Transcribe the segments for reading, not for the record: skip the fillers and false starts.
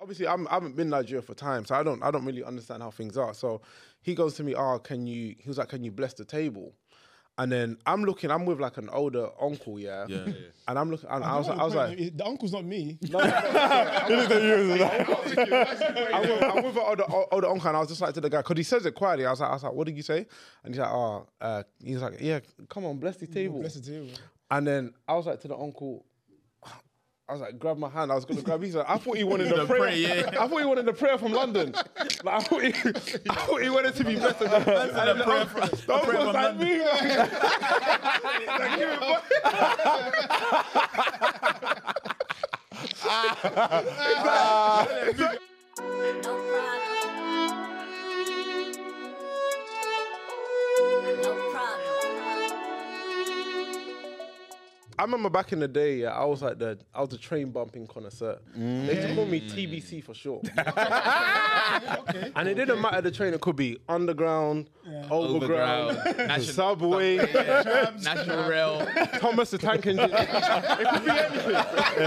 obviously I haven't been in Nigeria for time, so I don't really understand how things are. So he goes to me, he was like, can you bless the table? And then I'm with like an older uncle, yeah. And I'm looking, and I was like, the uncle's not me. I'm with an older uncle, and I was just like to the guy, because he says it quietly. I was like, what did you say? And he's like, yeah, come on, bless the table. Bless the table. And then I was like to the uncle, I was like, grab my hand. I was going to grab his. I thought he wanted the prayer. I thought he wanted the prayer from London. Like, I thought he wanted to be blessed. The prayer from London. Me, I remember back in the day, yeah, I was the train bumping connoisseur. They used to call me TBC for short. Okay. And it didn't matter the train; it could be underground, overground, subway, National Rail, Thomas the Tank Engine. It could be anything.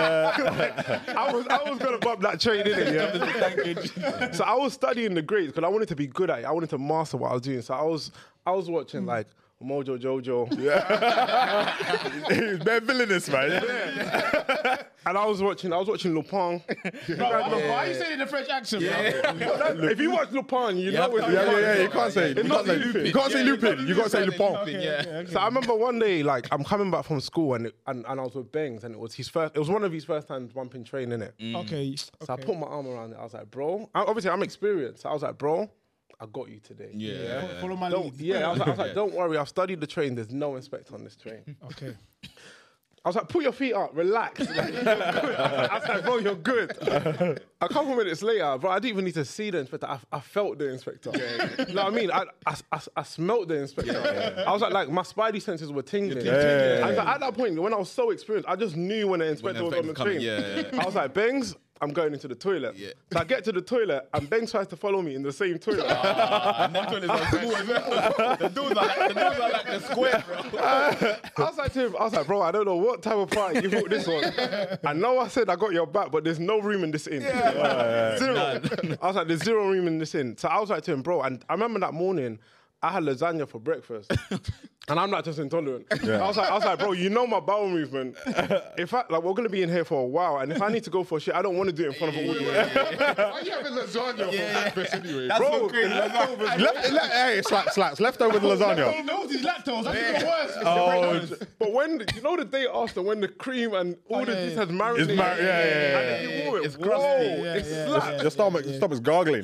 I was gonna bump that train, innit? Yeah. So I was studying the grades because I wanted to be good at it. I wanted to master what I was doing. So I was watching like Mojo Jojo. Yeah. He's very villainous, man. Yeah. And I was watching Lupin. Why are you saying it in a French accent? If you watch Lupin, you know it's You can't say Lupin. You can't say Lupin. You got to say Lupin. Okay. So I remember one day, like, I'm coming back from school and I was with Bangs, and it was one of his first times bumping train, innit? Okay. So I put my arm around it. I was like, bro, obviously I'm experienced. So I was like, bro, I got you today. Yeah. Follow my lead. Yeah, I was like, don't worry, I've studied the train. There's no inspector on this train. Okay. I was like, put your feet up, relax. Like, you're good. I was like, bro, you're good. A couple minutes later, bro, I didn't even need to see the inspector. I felt the inspector. You know what I mean? I smelt the inspector. I was like, my spidey senses were tingling. And like, at that point, when I was so experienced, I just knew when the inspector was on the train. I was like, Bangs, I'm going into the toilet. Yeah. So I get to the toilet, and Ben tries to follow me in the same toilet. And them toilets are small as well. The doors are like the square, bro. I was like to him, bro, I don't know what type of party you thought this was. I know I said I got your back, but there's no room in this inn. Zero. I was like, there's zero room in this inn. So I was like to him, bro, and I remember that morning, I had lasagna for breakfast. And I'm not just intolerant. Yeah. I was like, bro, you know my bowel movement. If we're gonna be in here for a while, and if I need to go for a shit, I don't want to do it in front of a audience. Why are you having lasagna for breakfast anyway? That's bro, so crazy. Hey, slaps. Leftover the lasagna. He knows his lactose. That's even worse. But when the day after, when the cream and all this has marinated, It's and then you wore it, It's crusty. It's slapped. Your stomach's gargling.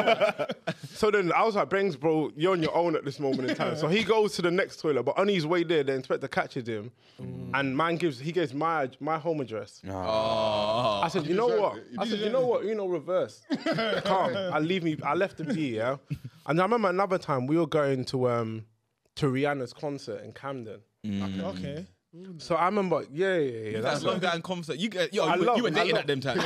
So then I was like, Bangs, bro, you're on your own at this moment in time. So he goes to the next toilet, but on his way there, the inspector catches him, and he gives my home address. Oh. I said, you know what? Reverse. Calm. I left him be, yeah. And I remember another time we were going to Rihanna's concert in Camden. Okay. So I remember, yeah. That's love that in concert. You were dating at them times.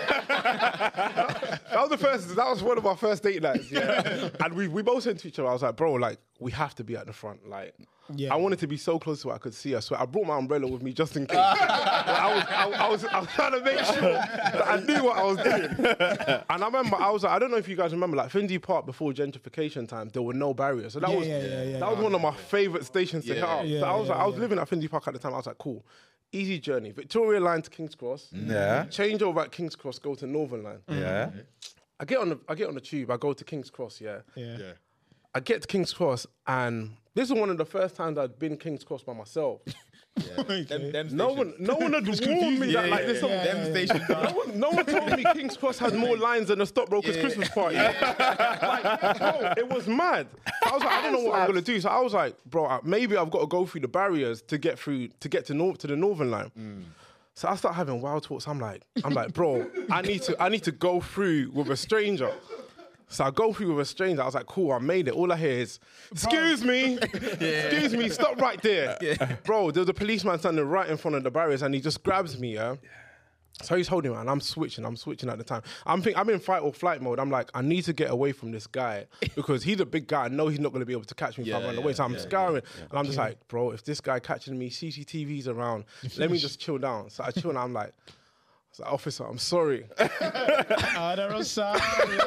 That was one of our first date nights, yeah. And we both said to each other, I was like, bro, like, we have to be at the front. Like, I wanted to be so close to where I could see her. So I brought my umbrella with me just in case. I was trying to make sure that I knew what I was doing. And I remember, I was like, I don't know if you guys remember, like, Finsbury Park before gentrification time, there were no barriers. So that was one of my favourite stations to hit up. So I was living at Finsbury Park at the time. I was like, cool. Easy journey. Victoria Line to King's Cross. Yeah. Change over at King's Cross, go to Northern Line. Yeah. I get on the tube, I go to King's Cross, Yeah. I get to King's Cross, and this is one of the first times I'd been King's Cross by myself. No one had warned me that like this. Them stations. No one told me King's Cross had more lines than a Stockbrokers Christmas party. Like, bro, it was mad. I was like, I don't know what I'm gonna do. So I was like, bro, maybe I've got to go through the barriers to get to the Northern Line. So I start having wild thoughts. I'm like, bro, I need to go through with a stranger. So I go through with a stranger. I was like, cool, I made it. All I hear is, excuse me, stop right there. Bro, there's a policeman standing right in front of the barriers, and he just grabs me, So he's holding me, and I'm switching at the time. I'm in fight or flight mode. I'm like, I need to get away from this guy because he's a big guy. I know he's not going to be able to catch me if I run away. So I'm scouring, and I'm just like, bro, if this guy catching me, CCTV's around, let me just chill down. So I chill, and I'm like, was like, officer, I'm sorry. I'm sorry.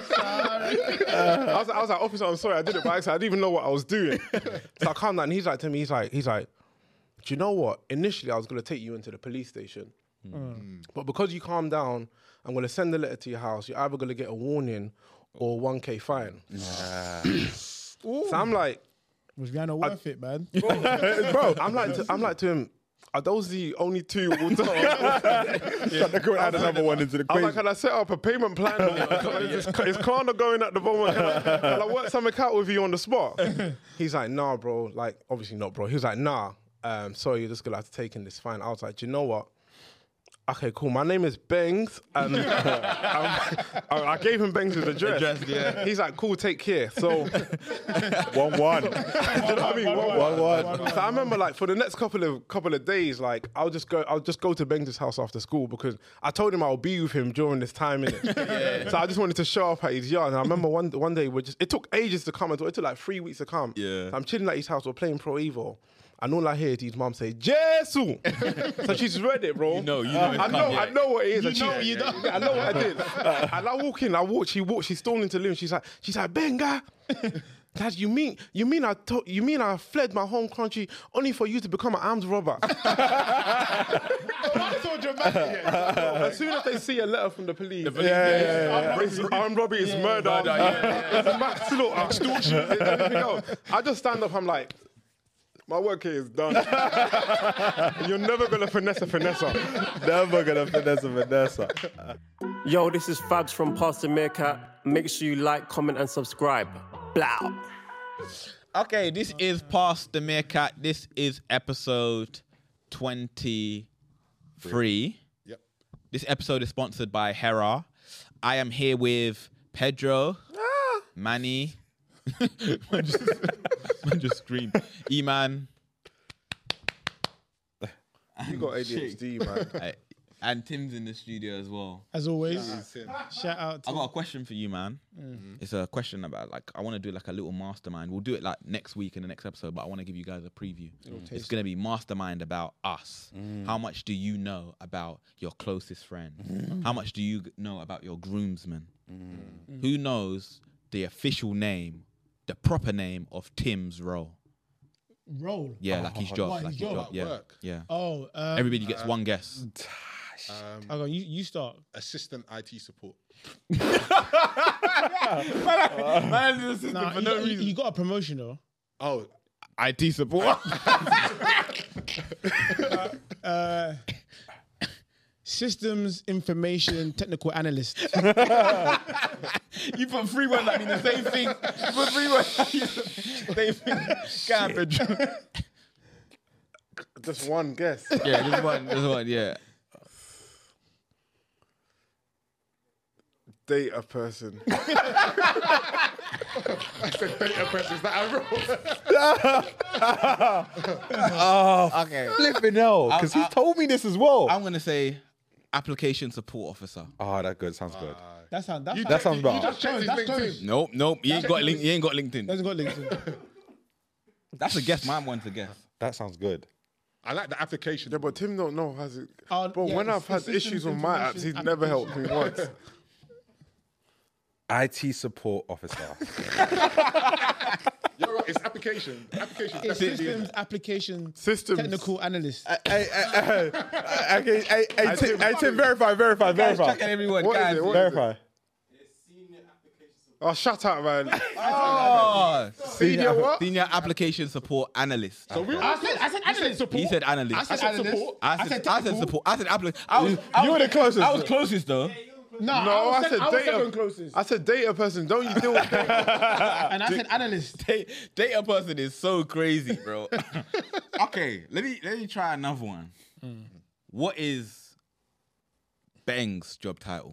I was like, officer, I'm sorry, I did it by accident. I didn't even know what I was doing. So I calmed down and he's like to me, he's like, do you know what? Initially, I was going to take you into the police station. But because you calmed down, I'm going to send a letter to your house. You're either going to get a warning or 1K fine. So I'm like... Was Rihanna worth it, man? Bro, I'm like to him, are those the only two we'll talk? Add another one into the I'm equation. like, can I set up a payment plan? Is Klarna going at the moment? Can I work something out with you on the spot? He's like, nah, bro. Like, obviously not, bro. He was like, nah, sorry, you're just going to have to take in this fine. I was like, do you know what? Okay, cool. My name is Bengs. I gave him Bengs' address. Yeah. He's like, cool, take care. So, 1-1. do you know what I mean? 1-1. So I remember, like, for the next couple of days, like, I'll just go to Bengs' house after school because I told him I'll be with him during this time, innit? So I just wanted to show up at his yard. And I remember one day it took ages to come. It took like 3 weeks to come. Yeah. So I'm chilling at his house. We're playing Pro Evo. And all I hear is his mum say, Jesus! So she's read it, bro. You know it's come, yeah. I know what it is. You know. I know what I did. And I walk in, she stole into the living. She's like, Benga, Dad, you mean I fled my home country only for you to become an armed robber? That's so dramatic. As soon as they see a letter from the police, Yeah. armed robbery is murder, it's manslaughter, extortion, everything else. I just stand up, I'm like, my work here is done. You're never going to finesse a finesser. Never gonna finesse a Vanessa. Yo, this is Fabs from Pastor Meerkat. Make sure you like, comment, and subscribe. Blow. Okay, this is Past the Meerkat. This is episode 23. Yep. This episode is sponsored by Hera. I am here with Pedro, Manny, man just screamed, E-Man, You got ADHD, man. and Tim's in the studio as well. As always, shout out to I got a question for you, man. It's a question about, like, I want to do like a little mastermind. We'll do it like next week in the next episode, but I want to give you guys a preview. It's going to be mastermind about us. How much do you know about your closest friend? How much do you know about your groomsmen? Who knows the official name, the proper name of Tim's role? Role. Yeah, like his job. What, Like his his job? job. Yeah. Work. Yeah. Oh, Everybody gets one guess. hold on, you start. Assistant IT support. Nah, you got a promotion though. Oh, IT support. Systems information technical analyst. You put 3 words that mean the same thing. You put 3 words that mean the same thing. Garbage. Just one guess. Yeah, this one, yeah. Data person. I said data person. Is that Okay. flipping hell? Because he told me this as well. I'm going to say application support officer. Oh, that's good. Sounds good. That sounds That sounds You better. just chose. That's chose. Nope. He ain't got LinkedIn. Doesn't got LinkedIn. That's a guess. My one's a guess. That sounds good. I like the application. Yeah, but Tim don't know has it. But yeah, when I've it's had systems issues with my apps, he's information never helped me once. IT support officer. You're right, it's application. Application. It's systems application Systems. technical analyst. Hey, Tim, verify. Checking everyone. What guys. is it? Verify. Oh, shut up, man. Oh, Senior what? senior application support analyst. So I said analyst support. He said analyst. I said support. I said support. I said application. You were the closest. I was closest though. No, I said I was data. second closest. I said data person. Don't you deal with data? And I said analyst. Data person is so crazy, bro. Okay, let me try another one. What is Beng's job title?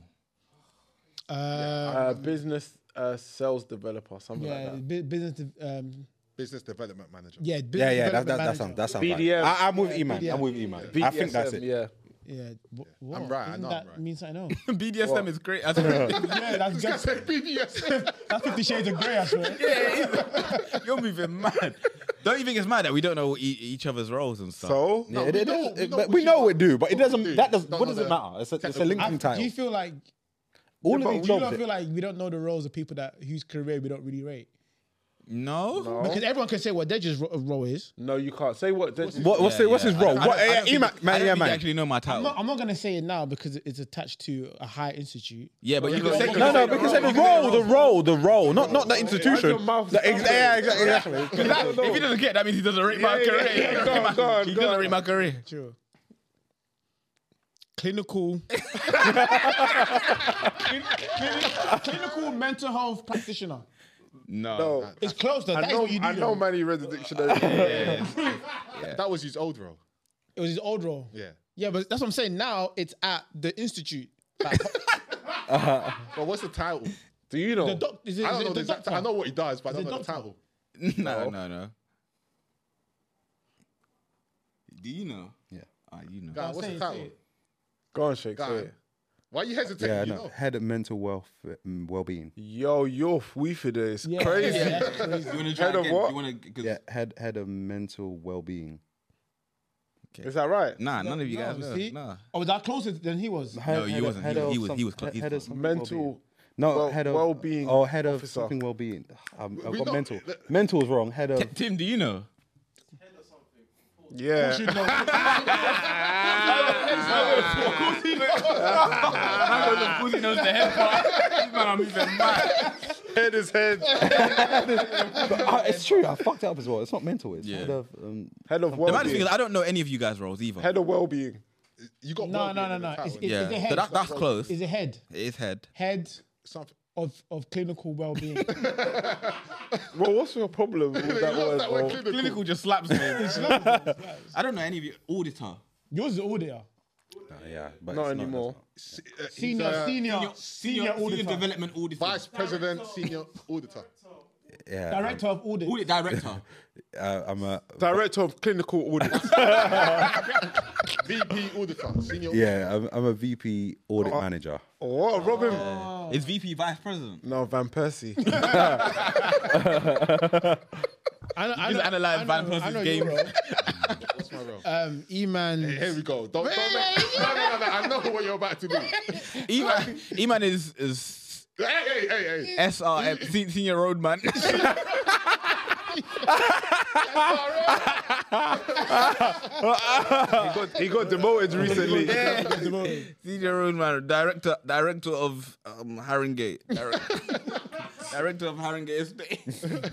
Business sales developer, something like Yeah, that. Business development manager. Yeah, business Yeah, development that manager. sounds BDM. right. I'm with E-Man. BDM. I'm with E-Man. I think that's it. Yeah. Yeah. What? I'm right, I Doesn't know that I'm right. mean something else? BDSM is great. Yeah, that's I said BDS. that's 50 Shades of Grey, I swear. You're moving mad. Don't you think it's mad that we don't know each other's roles and stuff? So No, we know it do, but it doesn't. do. That does. Don't What know does it the matter? It's a Do linking you title. feel like All but of these you don't jobs. feel like we don't know the roles of people that whose career we don't really rate? No. Because everyone can say what their just role is. no, you can't say what. What's his role? What? I don't E-Man, think man, you yeah, man. actually know my title. I'm not gonna say it now because it's attached to a high institute. Yeah, but you can say No, because the role, not the institution. your mouth Yeah, exactly. If he doesn't get, that means he doesn't rate my career. He doesn't rate my career. Sure. Clinical mental health practitioner. No. It's close though. That is what you do. I know, man. He read the dictionary. That was his old role. It was his old role. Yeah. Yeah, but that's what I'm saying. Now it's at the institute. Like, But what's the title? Do you know? the doc, is it, I is don't it know the the exact. doctor? I know what he does, but I Is don't it know the doctor? title. No. Do you know? Yeah. You know. God, what's say the it, title? say it. Go on, Shake. Go Say on. it. Why are you hesitating? Yeah, You no. know. Head of mental well-being. Yo, you're weefing it's Yeah, crazy. yeah, that's crazy. You want to try Head of again? what? You want to? Yeah, head of mental well-being. Is that right? Nah, none of you guys know. see? Nah. Oh, was that closer than he was? No, he wasn't. He was close. Head of something Mental. well-being. No, well- head of well-being Oh, head of officer. something well-being. I've We got know- mental. Mental's wrong. Head of. Tim, do you know? Yeah. Of course he knows the head part. This man, I'm moving mad. Head is head. It's true. I fucked it up as well. It's not mental. It's Yeah. head of. Head of The maddest thing well-being. is, I don't know any of you guys' roles either. Head of well-being. You got No. well-being in the It's, title. it's Yeah. a head. So that's close. Is a head. It is head. Head Something. of clinical well-being. Well, what's your problem with that He loves word, that bro? word clinical. Clinical just slaps me. I don't know any of you. Auditor. Yours is auditor. Yeah, but Not it's anymore. He's, Senior auditor. development auditor. Vice President, Senior Auditor. Yeah, Director of audit. Audit director. I'm a. Director of clinical audit. VP Auditor. Senior Yeah, I'm a VP audit manager. What? Robin? Is VP vice president. No, Van Persie. I Just analyse Van I Persie's know game. your role. What's my role? E-man. Here we go. Don't make, no. I know what you're about to do. E-Man is Hey. SRM, senior roadman. he got demoted recently. Senior roadman, director of Haringey. Director of Haringey Estate.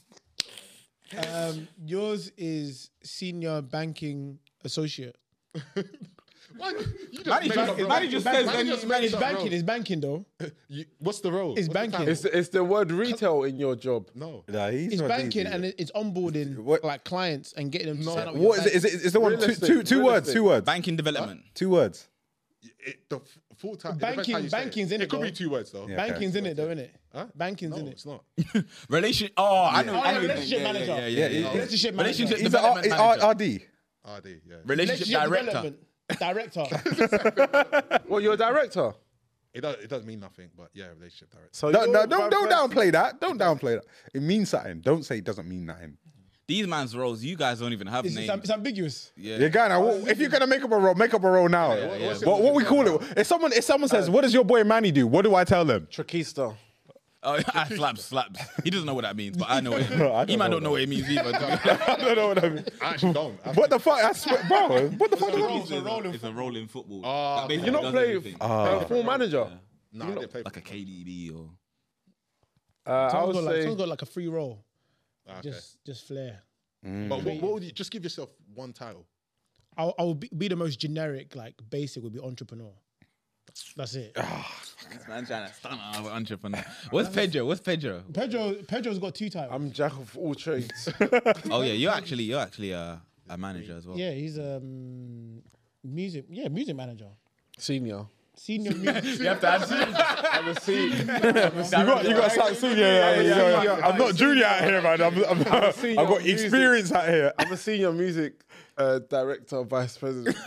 Yours is senior banking associate. Why? You just Manny made just- up role. Manny just says Manny then just you- made It's up banking. role. It's banking though. What's the role? It's What's the banking. title? It's the word retail in your job. No. Nah, he's It's not banking easy. and it's onboarding What? like clients and getting them to sign up. with What your is it? bank. Is the one Real estate, two real words? estate. 2 words. Banking development. 2 words. The full time. Banking's in it, It could be though. 2 words though. Yeah. Banking's in it though, isn't it? Huh? Banking's No, in it. it's not. Relation. Oh, I know. Oh, I yeah, know relationship yeah, manager. Yeah. Relationship manager. Relationship He's development a manager. RD. RD, yeah. Relationship director. development. Director. Well, you're a director. It does mean nothing, but yeah, relationship director. So Don't you're don't Van Persie. downplay that. Don't downplay that. It means something. Don't say it doesn't mean nothing. These man's roles, you guys don't even have It's, names. it's ambiguous. Yeah, guy. Now, if you're gonna make up a role now. what's it- What we call it? If someone says, "What does your boy Manny do?" What do I tell them? Trachista. Oh, slaps. He doesn't know what that means, but I know it. I don't E-man know don't know what it means either. I don't know what I mean. I actually don't. What the fuck? I swear, bro. What the fuck? It's a role in football. Ah, That basically You're not does playing everything. full manager. Nah, I didn't play. Like a KDB or. I Someone's would got, like, say someone's got like a free role. Okay. Just flair. But what would you just give yourself one title? I will be the most generic, like basic would be entrepreneur. That's it. This man trying to stun our entrepreneur. What's Pedro? Pedro's got 2 titles. I'm jack of all trades. Oh yeah, you're actually a manager as well. Yeah, he's music manager. Senior. Senior music. You have to answer. I'm a senior. You got start soon. Yeah. I'm not junior out here, man. I've got senior experience music. out here. I'm a senior music Director, vice president.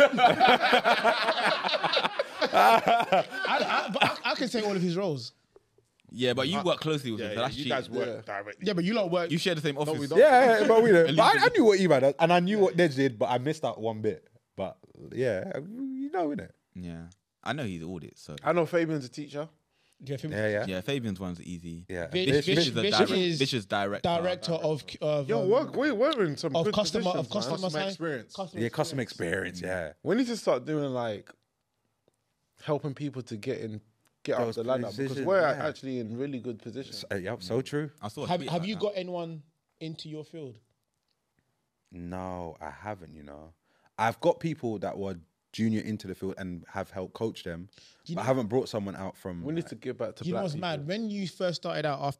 I can take all of his roles. Yeah, but you work closely with him, so that's you cheap. guys work directly. Yeah, but you lot work. You share the same office. we don't. Yeah, but we don't. But I knew what Eva does, and I knew what Nedge did, but I missed out one bit. But yeah, you know, innit? Yeah, I know he's audit, so I know Fabian's a teacher. yeah. Fabian's one's easy. Yeah. Vish is Vicious director. director of Yo, we're in some of good customer positions, of customer man. side. experience. Customer experience. Yeah. We need to start doing like helping people to get up Those the ladder because positions, we're yeah. actually in really good position. Yep. So true. I saw. A Have tweet Have about you that. got anyone into your field? No, I haven't. You know, I've got people that were junior into the field and have helped coach them. But I haven't brought someone out from. We need to give back to You know black what's people. mad? When you first started out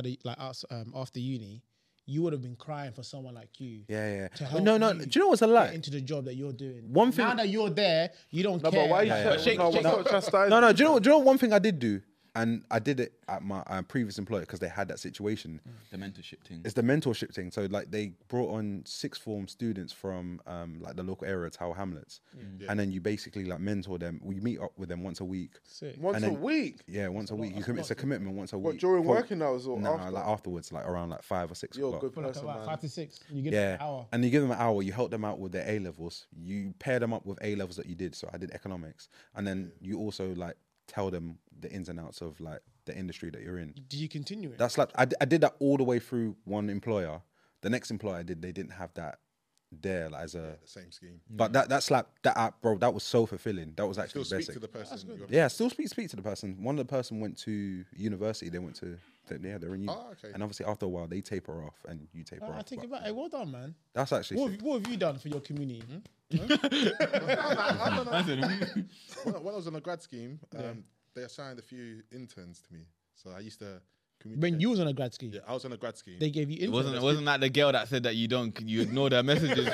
after uni, you would have been crying for someone like you. Yeah. To help No. you Do you know what's a lie? get into the job that you're doing. One thing- Now that you're there, you don't No, care. but why you Shake- no, shake- we're not chastising. No. Do you know one thing I did do? And I did it at my previous employer because they had that situation. the mentorship thing? It's the mentorship thing. So like they brought on sixth form students from like the local area, Tower Hamlets, and then you basically like mentor them. We meet up with them once a week. Sick. Once And a then- week. Yeah, once a week. It's a commitment once a week. What, during For- working hours or No, after? like afterwards, like around like 5 or 6 You're a o'clock. good For like person, about man. 5 to 6. You get Yeah, an hour. and you give them an hour. You help them out with their A levels. You pair them up with A levels that you did. So I did economics, and then you also like tell them the ins and outs of like the industry that you're in. Do you continue it? That's like I did that all the way through one employer. The next employer I did, they didn't have that there like, as a. Same scheme. But that's like that app, bro. That was so fulfilling. That was actually Still the speak best. to the person. Yeah, still speak to the person. One of the person went to university. They went to they're in uni. Oh, okay. And obviously after a while they taper off and you taper I off. take But it back. Hey, well done, man. that's actually What sick. what have you done for your community? I don't know. When I was on a grad scheme, they assigned a few interns to me. So I used to communicate. When you was on a grad scheme, Yeah, I was on a grad scheme. they gave you interns. Wasn't that the girl that said that you ignore their messages?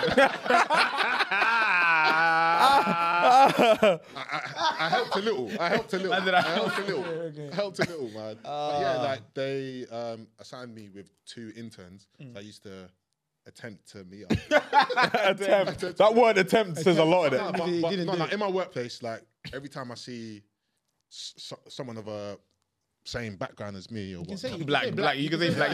I helped a little. I helped a little, man. But yeah, like they assigned me with 2 interns. So I used to attempt to meet up. Attempt. That word attempt says a lot in No, it. but, He but didn't no, do no, it. in my workplace, like every time I see someone of a same background as me or You can what, say you Black. You can say black.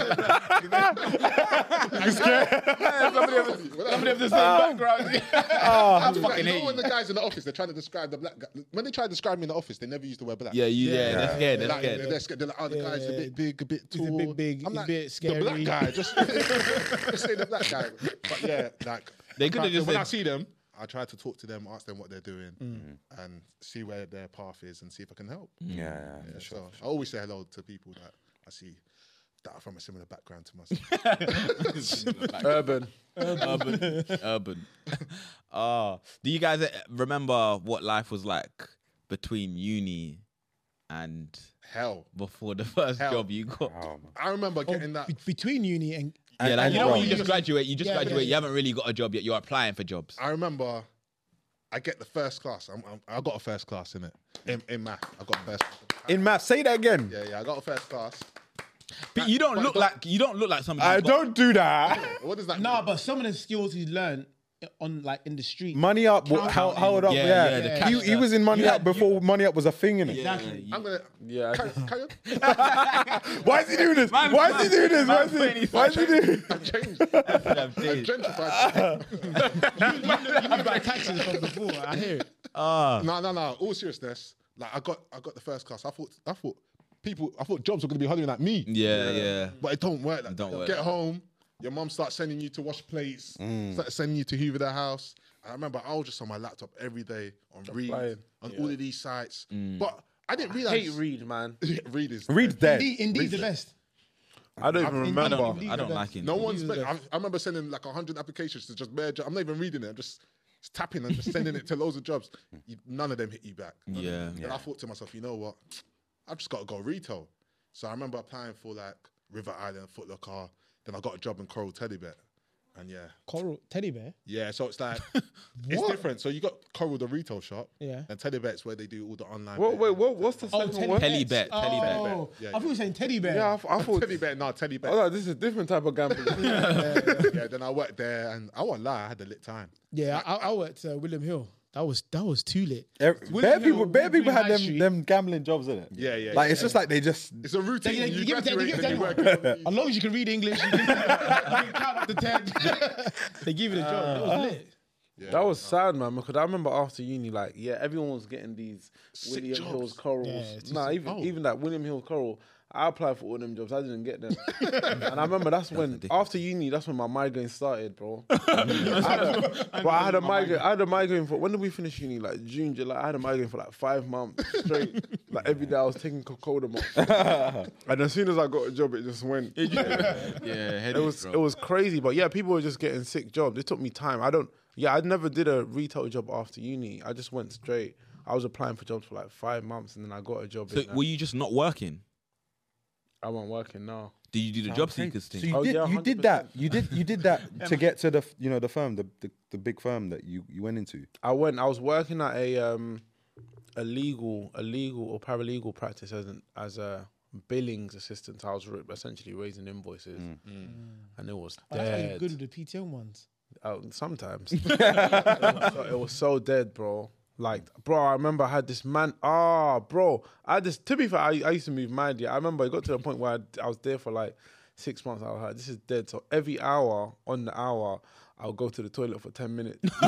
Somebody of the same background. I fucking hate when you. the guys in the office, they're trying to describe the black guy. When they try to describe me in the office, they never used the word black. Yeah, they're scared. They're Like, scared. they're scared. They're like, oh, the guy's a bit big, a bit He's a tall. bit big, I'm he's a like, bit the scary. black guy, just say the black guy. But yeah, like They could have just when I said, see them, I try to talk to them, ask them what they're doing, and see where their path is, and see if I can help. Yeah, Yeah, so I always say hello to people that I see that are from a similar background to myself. Urban. urban. Do you guys remember what life was like between uni and Hell, before the first Hell. job you got? I remember getting that. Between uni and Yeah, like, and you know bro, when you just graduate, Yeah, graduate, yeah. you haven't really got a job yet, you're applying for jobs. I remember I get the first class. I got a first class in it in math. I got a first. in math, say that again. Yeah, I got a first class. But you don't look like somebody. I who's got- don't do that. What does that no, mean? but some of the skills he's learned on like in the street. Money Up, hold up, Yeah, yeah. yeah, the cash he stuff. was in Money Up before Money Up was a thing, innit? Exactly. I'm gonna. Yeah. Carry on. Why is he doing this? Why is he doing this? Why is he doing I've changed. I've gentrified. You got taxes from before. I hear it. No. All seriousness, like I got the first class. I thought jobs were gonna be huddling at me. Yeah. But it don't work. Like, Don't work Get like home, your mum starts sending you to wash plates, starts sending you to hoover the house. I remember I was just on my laptop every day on Reed, applying. on all of these sites. But I didn't I realize hate Reed, man. Reed is Reed's dead. Indeed the best. I don't even remember. I don't like it. No one's. I remember sending like 100 applications to just bare. I'm not even reading it. I'm just tapping and just sending it to loads of jobs. None of them hit you back. Yeah. And I thought to myself, you know what? I've just got to go retail. So I remember applying for like River Island, Foot Locker. Then I got a job in Coral Teddy Bet. And yeah. Coral teddy bear. Yeah, so it's like it's different. So you got Coral, the retail shop, Yeah. and Teddy Bet's where they do all the online. What's the second one? Telly bet. Oh, Yeah, I thought you were saying teddy bear. Yeah, I thought. Teddy Bet, no, Teddy Bet. Oh, no, this is a different type of gambling. Yeah, then I worked there, and I won't lie, I had a lit time. Yeah, I worked at William Hill. That was too lit. Bare people William had High Street. them gambling jobs, innit? Yeah, yeah. Like yeah. it's just like they just. It's a routine. They You give it to- they graduate, give it then to you work. As long as you can read English, you can count up to 10. They give it a job. That was lit. That was sad, man, because I remember after uni, like, yeah, everyone was getting these William jobs. Hills Corals. Yeah, it's Nah, even that William Hills Coral, I applied for all them jobs. I didn't get them. And I remember that's when, after uni, that's when my migraine started, bro. I had a migraine for, when did we finish uni? Like June, July. I had a migraine for like 5 months straight. Like every day I was taking Cocodamol. And as soon as I got a job, it just went. Yeah, It was crazy, but yeah, people were just getting sick jobs. It took me time. I never did a retail job after uni. I just went straight. I was applying for jobs for like 5 months, and then I got a job. So were you just not working? I wasn't working now. Did you do the job seekers thing? So you Oh, did yeah, you did 100%. that you did that to get to the the firm, the big firm that you went into. I was working at a legal or paralegal practice as a billings assistant. I was essentially raising invoices, and it was Oh, that's why you're dead. good with the PTO ones. Sometimes it was so dead, bro. Like, bro, I remember I had this man. Bro, I had this. To be fair, I used to move mad. Yeah, I remember it got to the point where I was there for like 6 months. I was like, this is dead. So every hour on the hour, I'll go to the toilet for 10 minutes. And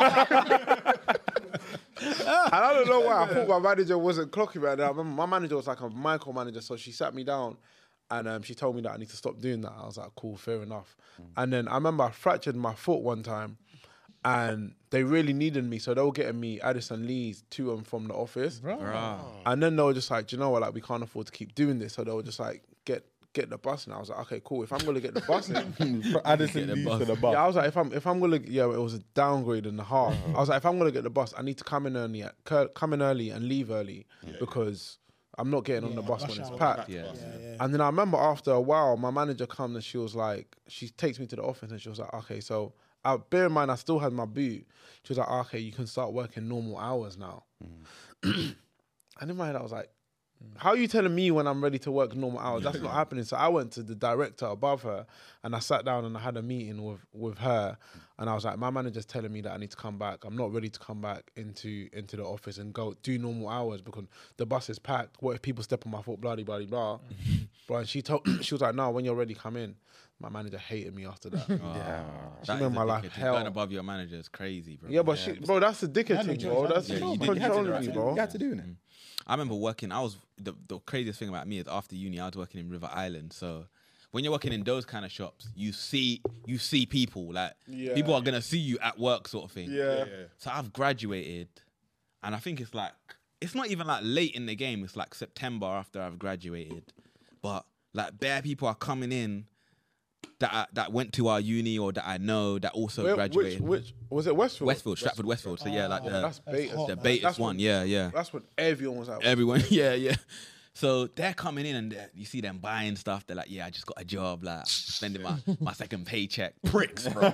I don't know why. I thought my manager wasn't clocking me. And I remember my manager was like a micromanager, so she sat me down and she told me that I need to stop doing that. I was like, cool, fair enough. And then I remember I fractured my foot one time, and they really needed me, so they were getting me Addison Lee's to and from the office. And then they were just like, do you know what? Like, we can't afford to keep doing this. So they were just like, get the bus. And I was like, okay, cool. If I'm gonna get the bus in, Addison leads to the bus. yeah, I was like, if I'm gonna, yeah, it was a downgrade and a half. I was like, if I'm gonna get the bus, I need to come in early and leave early because I'm not getting on the bus when it's packed. Yeah. And then I remember after a while, my manager comes and she was like, she takes me to the office and she was like, okay, so bear in mind, I still had my boot. She was like, okay, you can start working normal hours now. And in my head, I was like, how are you telling me when I'm ready to work normal hours? That's not happening. So I went to the director above her and I sat down and I had a meeting with her. And I was like, my manager's telling me that I need to come back. I'm not ready to come back into the office and go do normal hours because the bus is packed. What if people step on my foot, blah, blah, blah, blah. But and she was like, no, when you're ready, come in. My manager hated me after that. She made my life hell. Going above your manager is crazy, bro. Yeah, but bro, that's the dickhead thing, bro. That's Yeah, you controlling me, bro. You had to do it. I remember working. The craziest thing about me is after uni, I was working in River Island. So when you're working in those kind of shops, you see people like people are gonna see you at work, sort of thing. Yeah. So I've graduated, and I think it's not even like late in the game. It's like September after I've graduated, but like bare people are coming in that went to our uni or that I know that also graduated. Which was it? Westfield. Stratford Westfield. So yeah, like that's beta. the Betis one. Yeah. That's when everyone was out. Everyone, yeah. So they're coming in and you see them buying stuff. They're like, yeah, I just got a job. Like, I'm spending my second paycheck. Pricks, bro.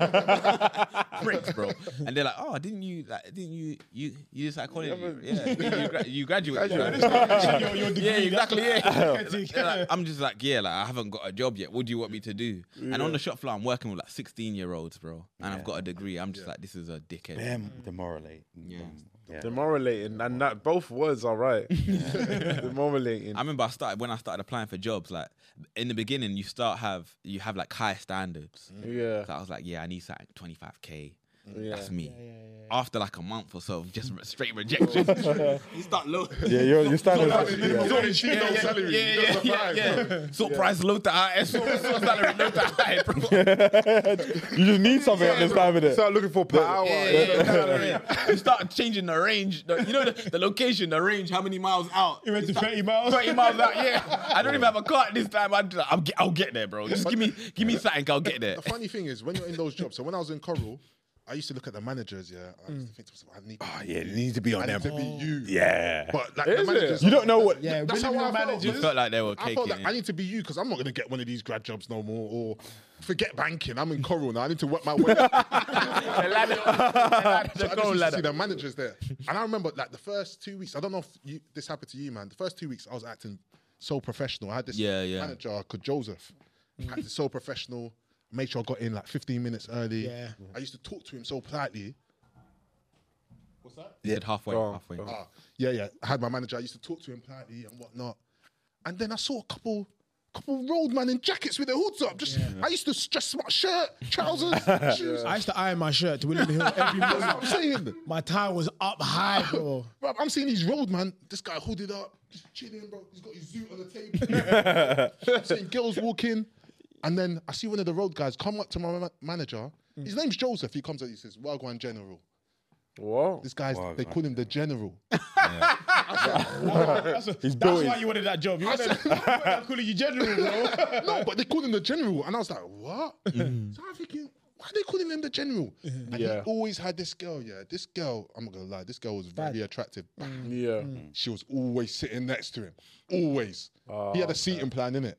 And they're like, oh, didn't you just like college? Yeah, you graduated. Yeah, exactly. Yeah. They're like, I'm just like, yeah, like I haven't got a job yet. What do you want me to do? And on the shop floor, I'm working with like 16-year-olds, bro. And I've got a degree. I'm just like, this is a dickhead. Damn, demoralizing. Yeah. Demoralating, and that both words are right. Demoralating. I remember when I started applying for jobs, like in the beginning, you have like high standards. Yeah. So I was like, yeah, I need something 25K. Yeah. That's me. After like a month or so, of just straight rejection. You start low. Yeah, you're starting. Sort price low to high. Sort salary low to high, bro. You just need something at this time of it. Start looking for per hour. Yeah. You start changing the range. You know the location, the range, how many miles out. You went to 30 miles? 30 miles out, yeah. I don't even have a car at this time. I'll get there, bro. Just give me something, I'll get there. The funny thing is, when you're in those jobs, so when I was in Coral, I used to look at the managers. Yeah, I used to think to myself, I need. Oh yeah, it needs to be on I them. need to be you. Yeah. But like Is the it? managers, You don't know what. Yeah, That's how I felt. You felt like they were I felt caking like I need to be you because I'm not going to get one of these grad jobs no more. Or forget banking. I'm in Coral now. I need to work my way up. So I just used to see the managers there. And I remember like the first 2 weeks, I don't know if this happened to you, man. The first 2 weeks, I was acting so professional. I had this manager called Joseph. Acted so professional. Made sure I got in like 15 minutes early. Yeah. I used to talk to him so politely. What's that? You said halfway. Yeah. I had my manager. I used to talk to him politely and whatnot. And then I saw a couple roadman in jackets with their hoods up. I used to dress smart, shirt, trousers, shoes. I used to iron my shirt to William Hill every That's morning. what I'm saying. My tie was up high, bro. Bro, I'm seeing these roadman. This guy hooded up, just chilling, bro. He's got his zoot on the table. I'm seeing girls walk in. And then I see one of the road guys come up to my manager. His name's Joseph. He comes up, he says, Wagwan General. What? This guy's, they call him the General. That's why you wanted that job. You wanted I'm calling you general, bro. No, but they called him the General. And I was like, what? So I'm thinking, why are they calling him the General? And he always had this girl, This girl, I'm not going to lie, this girl was very attractive. Yeah. She was always sitting next to him. Always. He had a seating plan, innit?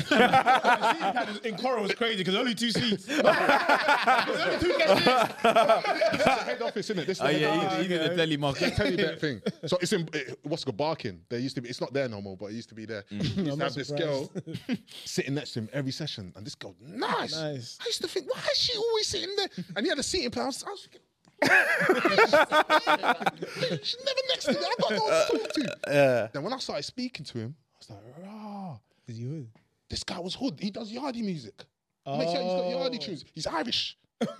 In Coral was crazy because only 2 seats. There's only 2 cashiers. This is the head office, innit? This is the head office. He did the deli market. Tell you that thing. So it's in what's it called, Barking. There used to be. It's not there no more, but it used to be there. He used to have this girl sitting next to him every session, and this girl, nice. I used to think, why is she always sitting there? And he had a seating plan. I was thinking, she's never next to me. I got no one to talk to. Then when I started speaking to him, I was like, rah. Is he hood? This guy was hood. He does yardie music. Makes sure he's got yardie tunes. He's Irish.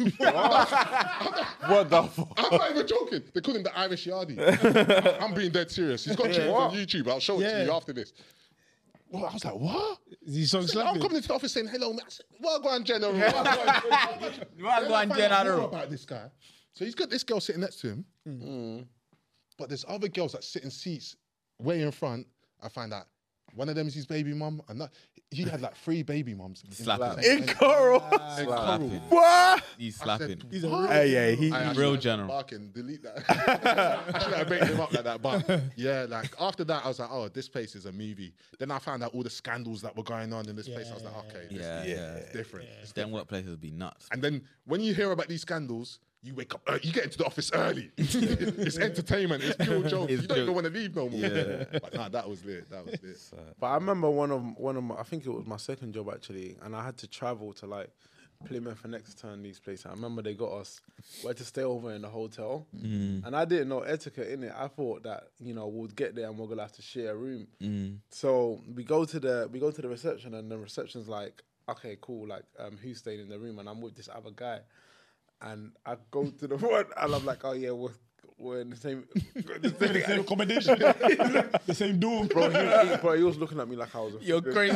What the fuck? I'm not even joking. They call him the Irish Yardie. I'm being dead serious. He's got tunes on YouTube. I'll show it to you after this. Well, I was like, what? Is he song I'm slapping? coming into the office saying, hello, man. I said, Wagwan General. Wagwan General. About this guy. So he's got this girl sitting next to him. But there's other girls that sit in seats way in front. I find out one of them is his baby mum. And he had like 3 baby mums. Slapping. In Coral. Slapping. What? He's slapping. He's Hey, real general. Barking, delete that. I should have baked him up like that. But yeah, like after that, I was like, oh, this place is a movie. Then I found out all the scandals that were going on in this place. I was like, okay, this is different. It's Them workplaces be nuts. And then when you hear about these scandals, you wake up, you get into the office early. It's entertainment. It's pure jokes. You don't even want to leave no more. But nah, that was lit. That was lit. But I remember one of my, I think it was my second job actually, and I had to travel to like Plymouth and Exeter, these places. I remember they got us, we had to stay over in the hotel, and I didn't know etiquette in it. I thought that we'd get there and we're gonna have to share a room. So we go to the reception, and the reception's like, okay, cool, like who's staying in the room? And I'm with this other guy. And I go to the front and I'm like, oh yeah, we're in the same accommodation. The same dorm. Bro, he was looking at me like I was a You're crazy.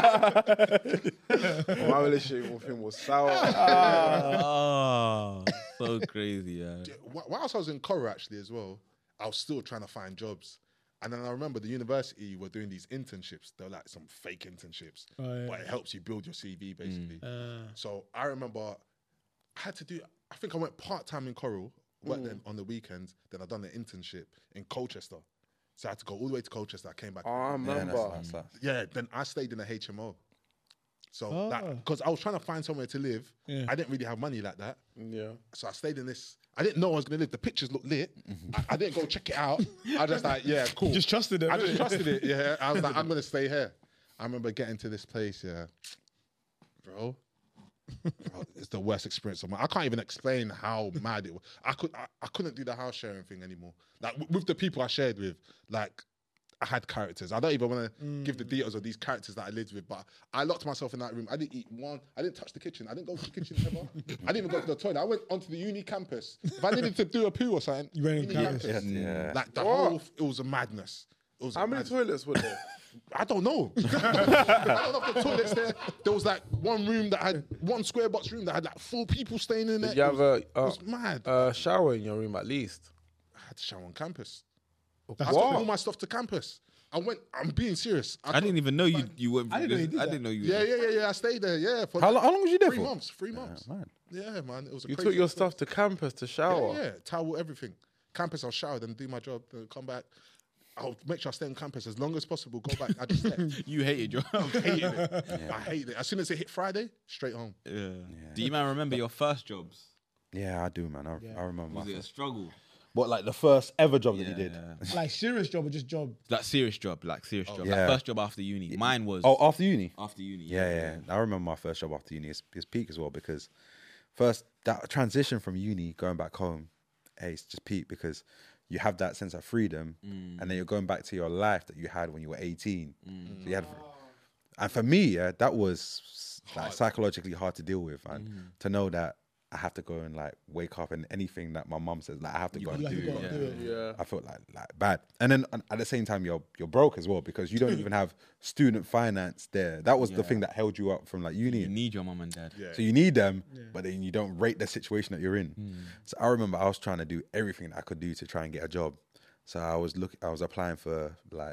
My relationship with him was sour. Oh, so crazy, yeah. Whilst I was in Coral actually as well, I was still trying to find jobs. And then I remember the university were doing these internships. They're like some fake internships. But it helps you build your CV basically. So I remember I had to do, I think I went part-time in Coral, worked then on the weekends, then I done an internship in Colchester. So I had to go all the way to Colchester. I came back. Oh, I remember. Yeah, then I stayed in a HMO. So because I was trying to find somewhere to live, I didn't really have money like that. Yeah. So I stayed in this. I didn't know I was going to live. The pictures looked lit. I didn't go check it out. I just like, yeah, cool. Just trusted it. I just trusted it, yeah. I was like, I'm going to stay here. I remember getting to this place, Bro, it's the worst experience of my. I can't even explain how mad it was. I couldn't do the house sharing thing anymore. Like with the people I shared with, like I had characters. I don't even want to give the details of these characters that I lived with, but I locked myself in that room. I didn't eat one. I didn't touch the kitchen. I didn't go to the kitchen ever. I didn't even go to the toilet. I went onto the uni campus. If I needed to do a poo or something, you went in campus. Like the whole, it was a madness. How many toilets were there? I don't know. I don't know if the toilets there. There was like one room that had one square box room that had like 4 people staying in there. Did you have it was mad. shower in your room at least? I had to shower on campus. What? I took all my stuff to campus. I'm being serious. I didn't even know you went. I didn't know you did I that. didn't know you. Yeah. I stayed there. Yeah. For How long was you there 3 for? months. 3 months. Man. Yeah, man. It was a You crazy took your experience. stuff to campus to shower. Yeah, towel, everything. Campus, I'll shower, then do my job, then come back. I'll make sure I stay on campus as long as possible. Go back. I just slept. You hated your. I hated it. I hated it. As soon as it hit Friday, straight home. Yeah. Do you man remember your first jobs? Yeah, I do, man. I remember my Was it a first. struggle? What, like the first ever job that you did? Yeah. Like serious job or just job? Like serious job, like serious job. Yeah. Like first job after uni. Mine was Oh, after uni? after uni. Yeah. I remember my first job after uni. It's peak as well because first, that transition from uni going back home, hey, it's just peak because you have that sense of freedom and then you're going back to your life that you had when you were 18. So you had, and for me, yeah, that was like psychologically hard to deal with, and to know that I have to go and like wake up and anything that my mum says, like I have to go and You do. have to go and do it. Yeah. I felt like bad, and then at the same time you're broke as well because you don't even have student finance there. That was the thing that held you up from like uni. You need your mum and dad. Yeah. So you need them, but then you don't rate the situation that you're in. So I remember I was trying to do everything that I could do to try and get a job. So I was applying for like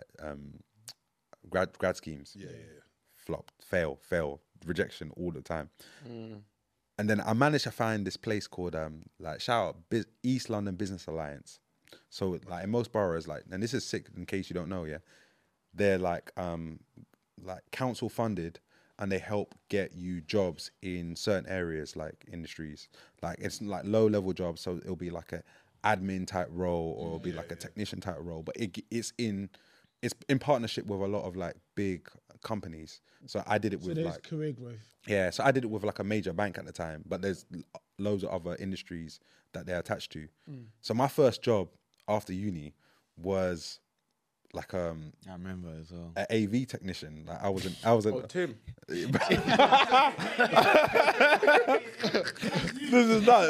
grad schemes. Yeah. Flopped, fail, rejection all the time. And then I managed to find this place called like shout out East London Business Alliance. So like in most boroughs, like, and this is sick in case you don't know, yeah, they're like council funded, and they help get you jobs in certain areas like industries. Like it's like low level jobs, so it'll be like a admin type role or it'll be like a technician type role, but it's in partnership with a lot of like big companies. So I did it So with there's like career growth. yeah, so I did it with like a major bank at the time, but there's loads of other industries that they're attached to. So my first job after uni was like I remember as well. an AV technician. Like I was Tim. this is not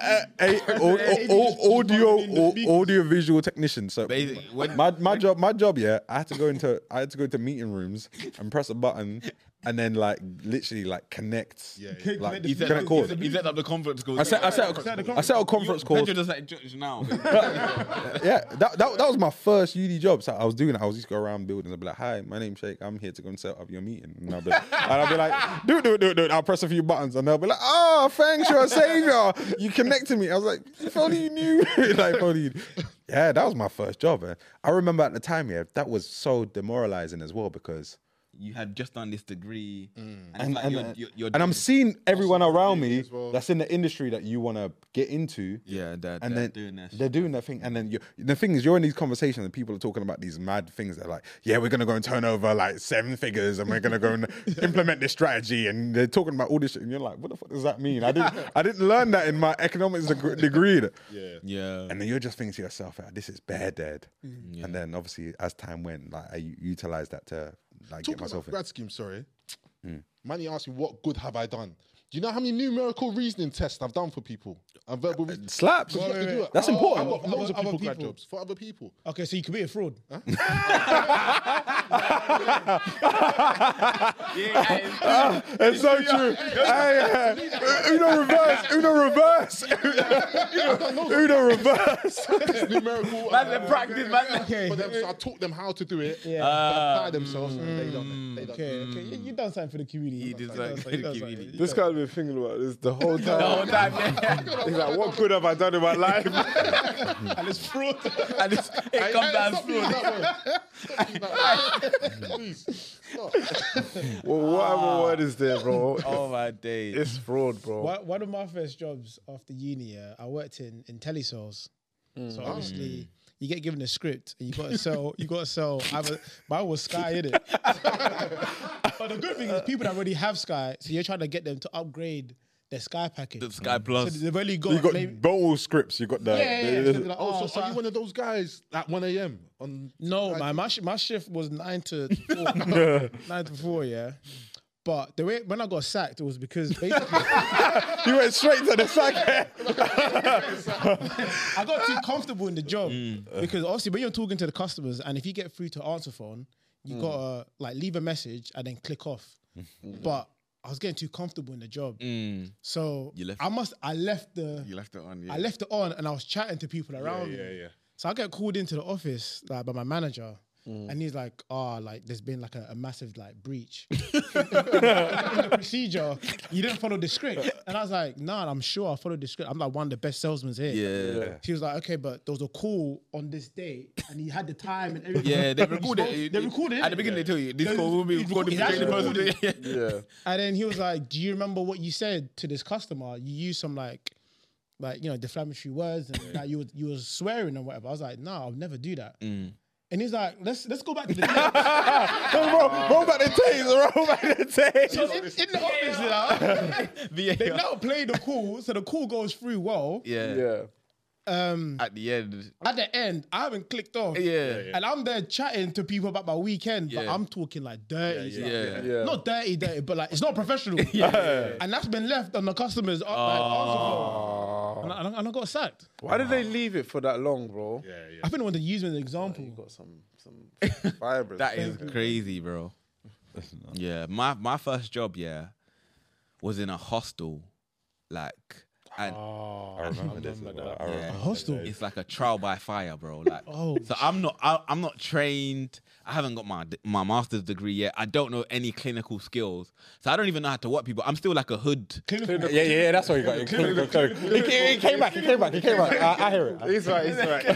audio visual technician. So Basically, when- my job, yeah, I had to go into meeting rooms and press a button and then like literally like connect. Like He set, connect cords. he set up the conference call. I set a conference call. Pedro does that just now. Yeah, that was my first uni job. So I was doing it. I was just go around buildings. I'd be like, "Hi, my name's Sheikh. I'm here to go and set up your meeting." And I'll be like, "Do it." I'll press a few buttons, and they'll be like, "Oh, thanks, you're a savior. You connected me." I was like, "If only you knew." Like, if only you knew. Yeah, that was my first job. Man. I remember at the time, yeah, that was so demoralizing as well because. You had just done this degree, and, And, it's like you're and I'm seeing everyone around me as well. that's in the industry that you want to get into. yeah, they're And doing this. they're doing their thing. And then the thing is, you're in these conversations and people are talking about these mad things. They're like, yeah, we're going to go and turn over like 7 figures and we're going to go and implement this strategy. And they're talking about all this shit. And you're like, what the fuck does that mean? I didn't learn that in my economics degree. Yeah, And then you're just thinking to yourself, this is bad, Dad. And then obviously as time went, like I utilized that to like get Talking myself about in. grad scheme, sorry. Manny asked me, what good have I done? Do you know how many numerical reasoning tests I've done for people? And verbal reasoning. Slaps. You have to do it. That's important. I've got loads of Other people grad people. jobs for other people. Okay, so you committed fraud. It's so true. Uno reverse. Uno reverse. Numerical. practice, man. Okay. For them, so I taught them how to do it. Yeah. to apply themselves. And they don't. Okay. You done something for the community. You did done something for the you done community. something. This guy's been thinking about this the whole time. The whole time, He's like, what good have I done in my life? And it's fraud. and it comes down Stop through. being that way. Stop being that way. Please. Stop. Well, whatever word is there, bro. Oh my days. It's fraud, bro. One of my first jobs after uni, I worked in telesales. So obviously, you get given a script and you got to sell. Mine was Sky, in it. But the good thing is, people that already have Sky, so you're trying to get them to upgrade their Sky package. The Sky So Plus. they've only got, You got maybe, both scripts. You got the. yeah. So they're like, Oh, oh, so are you one of those guys at 1 a.m. on? no, man, my shift was 9 to 4. 9 to 4, yeah. But the way when I got sacked, it was because basically You went straight to the sack. I got too comfortable in the job because obviously when you're talking to the customers and if you get through to answer phone, you gotta like leave a message and then click off. But I was getting too comfortable in the job, so You left- I left the You left it on. and I was chatting to people around me. Yeah. So I get called into the office like by my manager. And he's like, oh, like there's been like a massive like breach in the procedure. You didn't follow the script. And I was like, nah, I'm sure I followed the script. I'm like one of the best salesmen here. Yeah. She was like, okay, but there was a call on this day and he had the time and everything. Yeah, they recorded. They recorded At the beginning, they tell you this call will be recorded. Yeah. And then he was like, do you remember what you said to this customer? You used some like deflammatory words and that you were swearing and whatever. I was like, no, I'll never do that. And he's like, let's go back to the tape. Roll back the tapes. Roll back the tapes. So in the office, they now play the call, so the call goes through well. Yeah. At the end. At the end, I haven't clicked off. Yeah. And I'm there chatting to people about my weekend, but Yeah. I'm talking like dirty stuff. Yeah. Not dirty, but like it's not professional. And that's been left on the customers' answer phone. And I got sacked. Why did they leave it for that long, bro? I think they wanted to use me as an example. Got some fibers. That is crazy, bro. Yeah, my first job, was in a hostel, like, and I remember this. A hostel. it's like a trial by fire, bro. Like, Oh, so I'm not trained. I haven't got my master's degree yet. I don't know any clinical skills, so I don't even know how to work people. I'm still like a hood. Yeah, that's what he got. He came back. I hear it. He's right. He's right.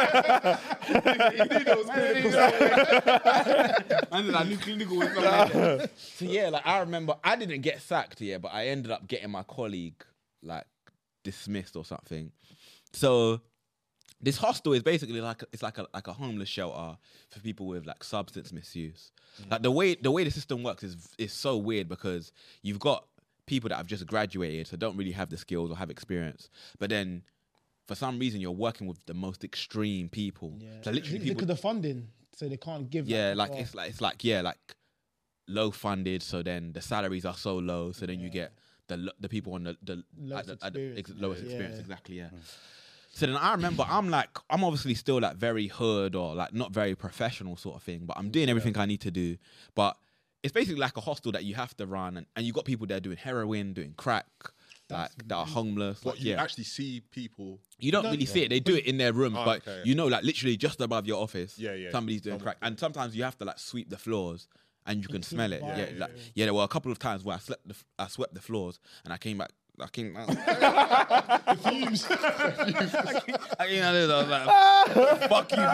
And then I knew clinical was something like that. So yeah, like I remember I didn't get sacked, but I ended up getting my colleague like dismissed or something. So this hostel is basically like a homeless shelter for people with like substance misuse. Like the way the system works is so weird because you've got people that have just graduated, so don't really have the skills or have experience, but then for some reason you're working with the most extreme people. So literally people, Look at the funding, so they can't give. it's like low funded. So then the salaries are so low. So then you get the people on the lowest experience. Exactly. Yeah. So then I remember I'm obviously still like very hood or like not very professional sort of thing, but I'm doing everything I need to do. But it's basically like a hostel that you have to run, and you got people there doing heroin, doing crack, that are homeless. But you actually see people. You don't really see it. They do it in their rooms, but okay. you know, like literally just above your office, Yeah. somebody's doing crack. And sometimes you have to like sweep the floors, and you can smell it. There were a couple of times where I swept the floors, and I came back. I came out. The fumes. I came out there, I was like, fuck you,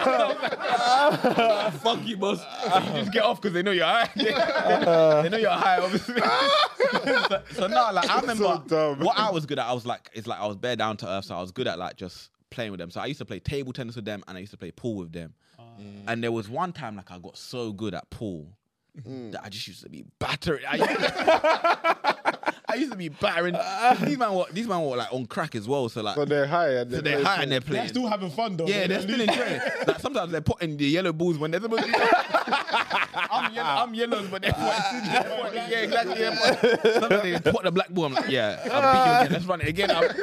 boss. Fuck you, boss. So you just get off because they know you're high. They know you're high, obviously. so now, like, I remember what I was good at. I was bare down to earth, so I was good at like just playing with them. So I used to play table tennis with them, and I used to play pool with them. And there was one time like I got so good at pool that I just used to be battering. I used to be battering. These man were like on crack as well. So like, they're high and they're high and they're playing. They're still having fun though. Yeah, they're still enjoying it. Like sometimes they're putting the yellow balls when they're supposed to. I'm yellows, but they're putting. Yeah, exactly. Yeah, sometimes they put the black ball. I'm like, yeah, I'll beat you again. Let's run it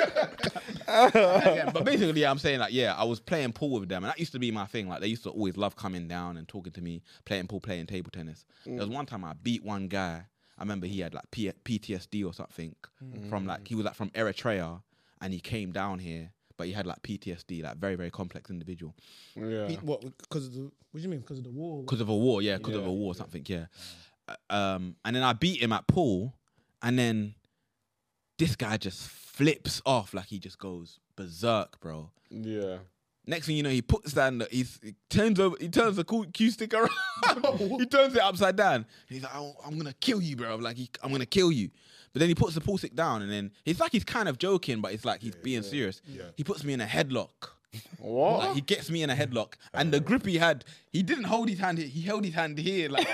again. But basically, I'm saying like, I was playing pool with them, and that used to be my thing. Like they used to always love coming down and talking to me, playing pool, playing table tennis. There was one time I beat one guy. I remember he had like PTSD or something from like, he was like from Eritrea and he came down here, but he had like PTSD, like very, very complex individual. Yeah. What? Because of the? What do you mean? Because of the war? Because of a war, because of a war or something, and then I beat him at pool, and then this guy just flips off, like he just goes berserk, bro. Yeah. Next thing you know, he puts down he turns the cue stick around. He turns it upside down. And he's like, I'm gonna kill you, bro. I'm gonna kill you. But then he puts the pool stick down, and then it's like he's kind of joking, but it's like he's being serious. Yeah. He puts me in a headlock. What? Like, he gets me in a headlock, and the grip he didn't hold his hand here. He held his hand here, like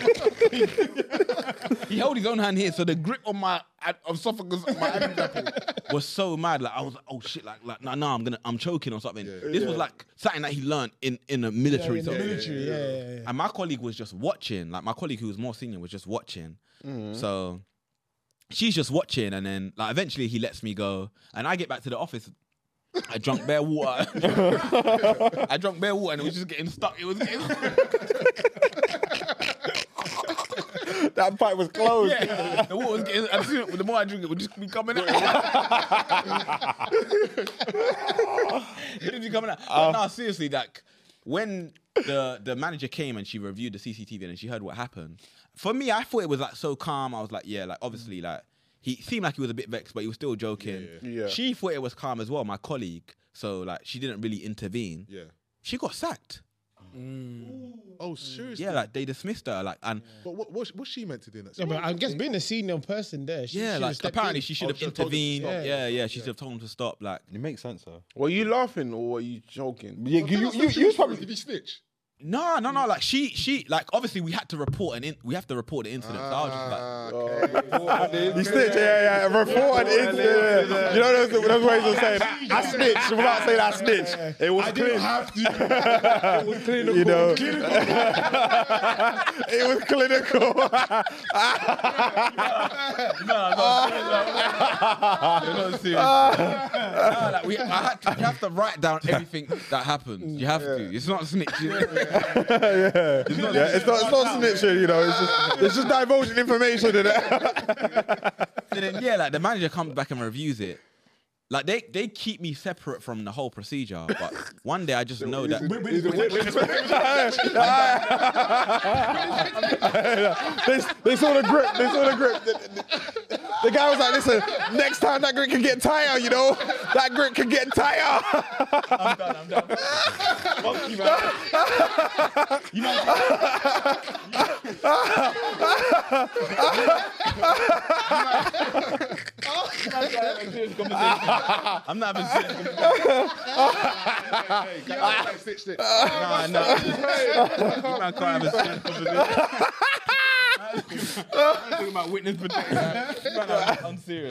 he held his own hand here. So the grip on my esophagus, my apple, was so mad. Like I was like, oh shit, like no, I'm choking or something. This was like something that he learned in the military. Yeah. And my colleague was just watching. Like my colleague who was more senior was just watching. So she's just watching, and then like eventually he lets me go, and I get back to the office. I drank bare water. And it was just getting stuck. It was getting That pipe was closed. Yeah, the water was getting. And soon, the more I drink, it would just be coming out. It would be coming out. But no, seriously, like when the manager came and she reviewed the CCTV and she heard what happened. For me, I thought it was like so calm. I was like, yeah, like obviously, like he seemed like he was a bit vexed, but he was still joking. Yeah. She thought it was calm as well, my colleague. So like she didn't really intervene. Yeah. She got sacked. Oh, seriously? Yeah, like they dismissed her. Like and But what's she meant to do in that Yeah, but I situation? guess being a senior person there, she yeah, should have like stepped apparently in. she should have she should've told him to intervened. stop. Yeah, she should have told him to stop. Like It makes sense, though. Were you laughing or were you joking? Yeah, you probably. Did he snitch? no, like she like obviously we have to report the incident. So I was just like. You snitch, yeah. Report an incident. You know those ways of saying I snitch without saying I snitch. It was clean. have to. It was clinical. You know, it was clinical. You have to write down everything that happens. You have to. It's not snitching. It's not snitching. You know, it's just divulging information. In it. And then like the manager comes back and reviews it. Like they keep me separate from the whole procedure, but one day I just know that They saw the grip. The guy was like, "Listen, next time that grip can get tighter. You know, that grip can get tighter." I'm done. Monkey man. You know. I'm not having serious conversation. Nah. You man can't have a serious conversation. I'm talking about witness protection. I'm serious.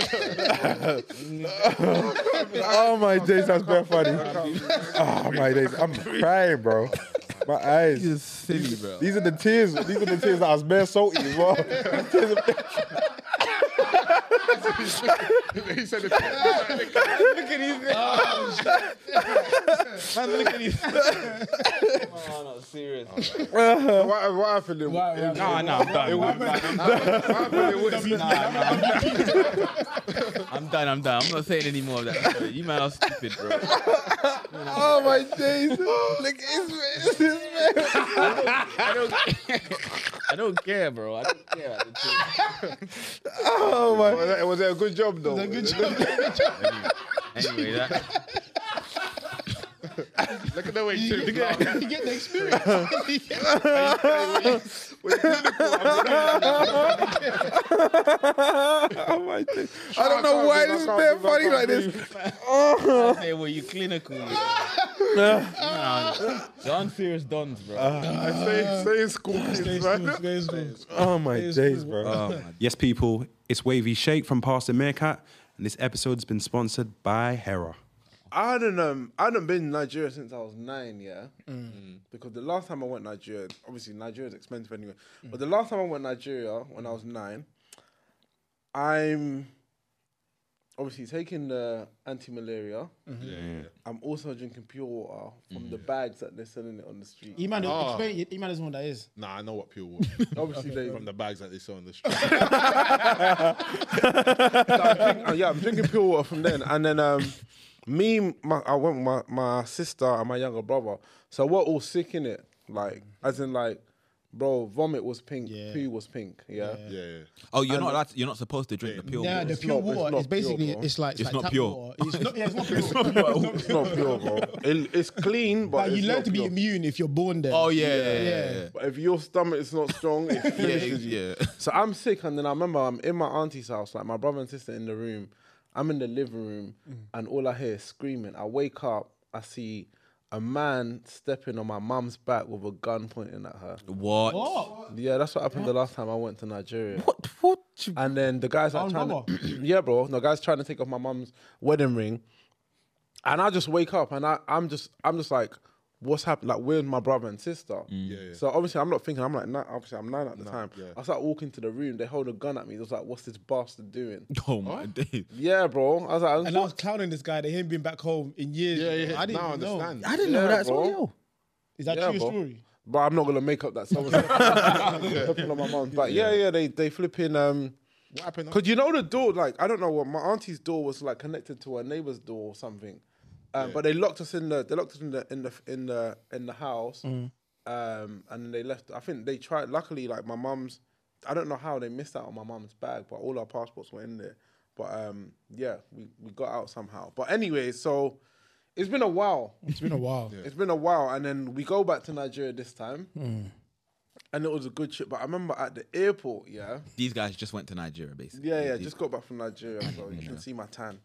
Oh my days, that's very funny. Oh my days, I'm crying, bro. My eyes. You're silly, bro. These are the tears. That I was bare salty as well. He said Look at his man, look at his oh, no, serious. What happened? No, I'm done. I'm done. I'm not saying any more of that. You man are stupid, bro. Oh my days. Look at his man. I don't care, bro. I don't care. Oh my. Was it a good job though? Anyway, that. Look at the way you You get the experience. Oh my days. I don't know why this is bare funny like this. Hey, well, you clinical. The unserious dons, bro. Stay in school, kids, man. Oh my days, bro. Oh, my Yes, people, it's Wavy Shake from Pastor Meerkat, and this episode has been sponsored by Hera. I hadn't been in Nigeria since I was 9, yeah. Because the last time I went to Nigeria, obviously Nigeria is expensive anyway. But the last time I went to Nigeria when I was 9, I'm obviously taking the anti-malaria. I'm also drinking pure water from the bags that they're selling it on the street. Explain it. Iman doesn't know what that is. Nah, I know what pure water. Obviously, they From the bags that they sell on the street. I'm drinking pure water from then, and then I went with my sister and my younger brother, so we're all sick in it, like as in like, bro, vomit was pink, poo was pink, yeah. Oh, you're not supposed to drink the pure Yeah, water. the pure not- water it's is basically not it's like It's like not tap pure. water. It's not pure. It's not pure, bro. It's clean, but Like you it's learn not to be pure. immune if you're born there. Oh yeah. But if your stomach is not strong, it finishes you. Yeah. So I'm sick, and then I remember I'm in my auntie's house, like my brother and sister in the room. I'm in the living room, and all I hear is screaming. I wake up, I see a man stepping on my mum's back with a gun pointing at her. What? Yeah, that's what happened the last time I went to Nigeria. What? And then the guy's like trying to, yeah, bro. The guy's trying to take off my mum's wedding ring, and I just wake up and I'm just like, what's happened? Like, where's my brother and sister? So obviously I'm not thinking. I'm like, obviously I'm 9 at the time. I start walking to the room. They hold a gun at me. They was like, what's this bastard doing? Oh my days. Yeah, bro. I was like, And I was clowning this guy that he hadn't been back home in years. Yeah. I didn't Now I even know. understand. I didn't know that as bro. well. Yo. Is that Yeah, true bro. story? But I'm not gonna make up that. Someone's flipping on my mum. But yeah, they flipping. What happened? Cause you know the door, like I don't know what my auntie's door was like connected to her neighbor's door or something. But they locked us in the house, and then they left. I think they tried. Luckily, like my mum's, I don't know how they missed out on my mum's bag, but all our passports were in there. But yeah, we got out somehow. But anyway, so it's been a while. It's been a while. It's been a while, and then we go back to Nigeria this time, and it was a good trip. But I remember at the airport, These guys just went to Nigeria, basically. yeah, just got back from Nigeria, so you can see my tan.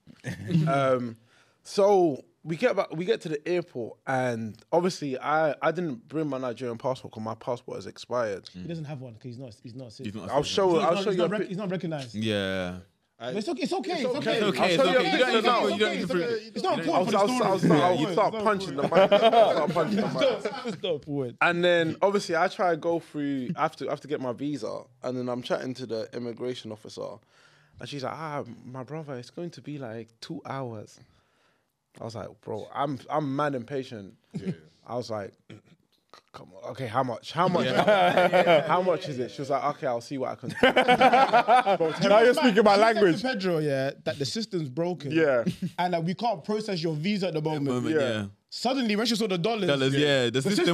So we get to the airport, and obviously I didn't bring my Nigerian passport because my passport has expired. He doesn't have one because he's not a citizen. I'll show you. He's not recognized. Yeah. But it's okay. It's okay. It's okay. I'll show you a You picture now. don't need to prove it. It's not important for the I'll start punching the mic. Start punching the mic. It's not important. And then obviously I try to go through. I have to get my visa, and then I'm chatting to the immigration officer, and she's like, my brother, it's going to be like 2 hours. I was like, bro, I'm mad impatient. Yeah. I was like, come on, okay, how much? How much is it? She was like, okay, I'll see what I can do. Bro, Now you're speaking my language. Pedro, that the system's broken. Yeah. And that we can't process your visa at the moment. Yeah. Suddenly, when she saw the dollars, The system.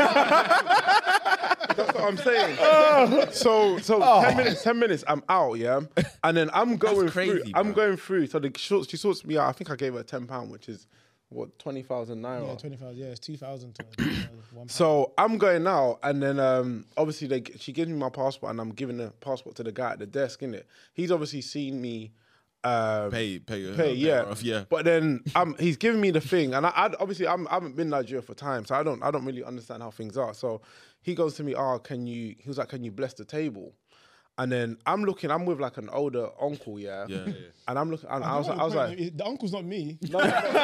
That's what I'm saying. So 10 minutes, I'm out, and then I'm going crazy, through. bro. I'm going through. So she sorts me out. I think I gave her £10, which is what 20,000 naira. Yeah, 25. Yeah, it's 2,000. So I'm going out, and then obviously she gives me my passport, and I'm giving the passport to the guy at the desk. Innit? He's obviously seen me. Pay, yeah. off, yeah. But then he's giving me the thing, and I obviously I haven't been in Nigeria for time, so I don't really understand how things are. So he goes to me, he was like, can you bless the table? And then I'm with like an older uncle, Yeah. and I'm looking, and I was like, the uncle's not me. I'm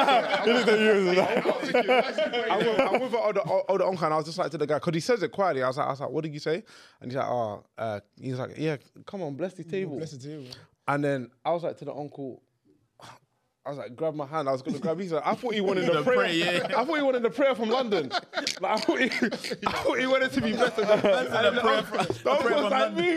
with an older uncle, and I was just like to the guy, because he says it quietly. I was like, what did you say? And he's like, yeah, come on, bless the table. Bless the table. And then I was like to the uncle, I was like, grab my hand. I was going to grab his. I thought he wanted the prayer. I thought he wanted the prayer from London. Like, I thought he wanted to be blessed. The uncle was like, me.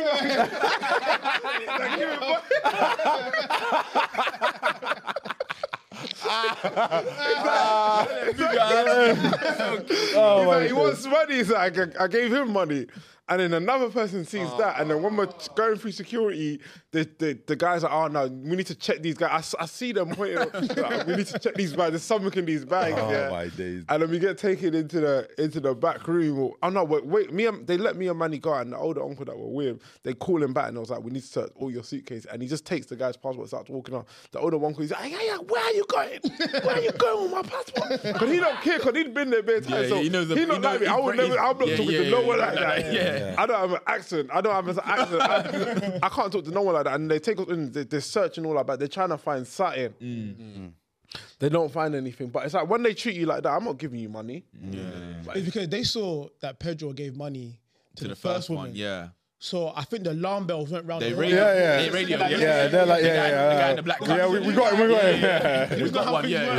He wants money. So I gave him money. And then another person sees that, and then when we're going through security, the guys are, oh no, we need to check these guys. I see them pointing, like, we need to check these bags. There's something in these bags. Oh my days! And then we get taken into the back room. Oh no, wait, they let me and Manny go, and the older uncle that we're with, they call him back, and I was like, we need to search all your suitcases, and he just takes the guy's passport, and starts walking on. The older uncle, he's like, yeah, where are you going? Where are you going with my passport? Because he don't care, because he'd been there bare time, so he not like me. I'm not talking to no one like that. Yeah. I don't have an accent. I can't talk to no one like that. And they take us in, they're searching all about. They're trying to find something. They don't find anything. But it's like when they treat you like that, I'm not giving you money. It's because they saw that Pedro gave money to the first woman. Yeah. So I think the alarm bells went round. They the radio. Yeah. They radio. Yeah, they're like, The guy in the black Yeah, we got him. Yeah. We got one. Yeah.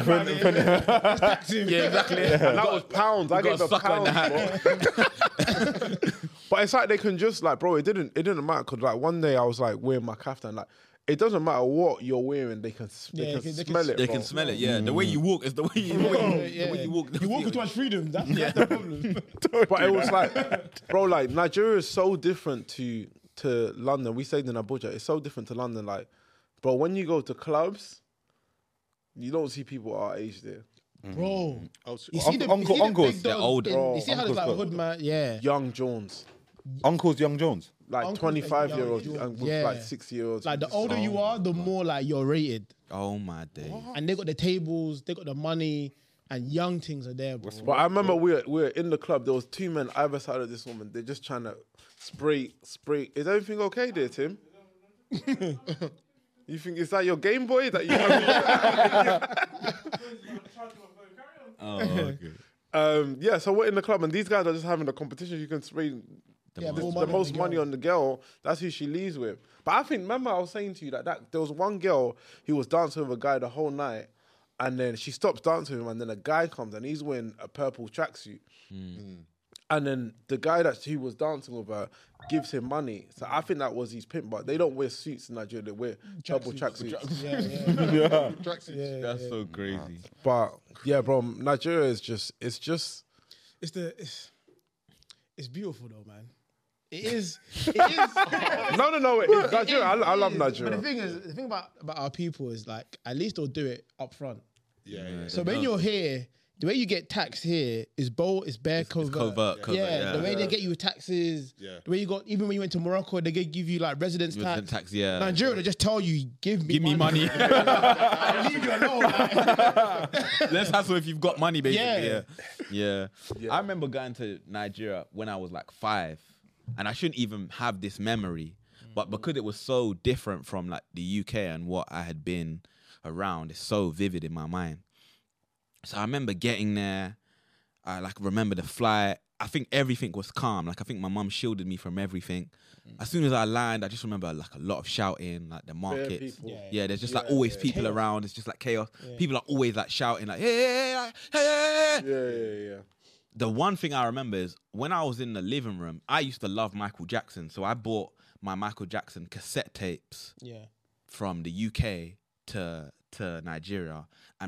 Yeah, exactly. And that was pounds. I gave the sucker in the pounds, bro. But it's like they can just like, bro, it didn't matter, because like one day I was like wearing my kaftan, like it doesn't matter what you're wearing, they can smell it. They bro. can smell it. Yeah. The way you walk is the way you walk. The way you walk. You walk with too much freedom. That's the problem. But it was like, bro, like Nigeria is so different to London. We stayed in Abuja. It's so different to London. Like, bro, when you go to clubs, you don't see people our age there. Bro, uncles, they're older. You see how there's like hood man, Young Jones. Uncles, young Jones. Like Uncles 25-year-olds and young with Jones. like 6-year-olds. like the older you are, the more like you're rated. Oh my days. And they got the tables, they got the money, and young things are there, bro. But I remember we were in the club. There was 2 men either side of this woman. They're just trying to spray. Is everything okay there, Tim? You think is that your Game Boy that you? Oh, okay. Yeah. So we're in the club, and these guys are just having a competition. You can spray the most money on the girl. That's who she leaves with. But I think, remember, I was saying to you that there was one girl who was dancing with a guy the whole night. And then she stops dancing with him, and then a guy comes, and he's wearing a purple tracksuit. And then the guy that he was dancing with her gives him money. So I think that was his pimp, but they don't wear suits in Nigeria. They wear purple tracksuits. That's so crazy. But yeah, bro, Nigeria is it's It's beautiful though, man. It is. It is. No. It's Nigeria. I love But Nigeria. the thing about our people is like, at least they'll do it up front. Yeah. So when you're here, the way you get taxed here is bare covert. covert, Yeah, the way they get you with taxes. Yeah. The way you got, even when you went to Morocco, they give you like residence Resident tax. tax, yeah. Nigeria, they just tell you, give me money. I'll leave you alone. Let's hustle if you've got money, basically. Yeah. Yeah. I remember going to Nigeria when I was like 5, and I shouldn't even have this memory, but because it was so different from like the UK and what I had been around, it's so vivid in my mind. So I remember getting there. I like remember the flight. I think everything was calm. Like I think my mum shielded me from everything. As soon as I landed, I just remember like a lot of shouting, like the markets. people. Yeah, there's just like always people around. It's just like chaos. People are always like shouting, like hey. Yeah. The one thing I remember is when I was in the living room, I used to love Michael Jackson. So I bought my Michael Jackson cassette tapes from the UK to Nigeria, and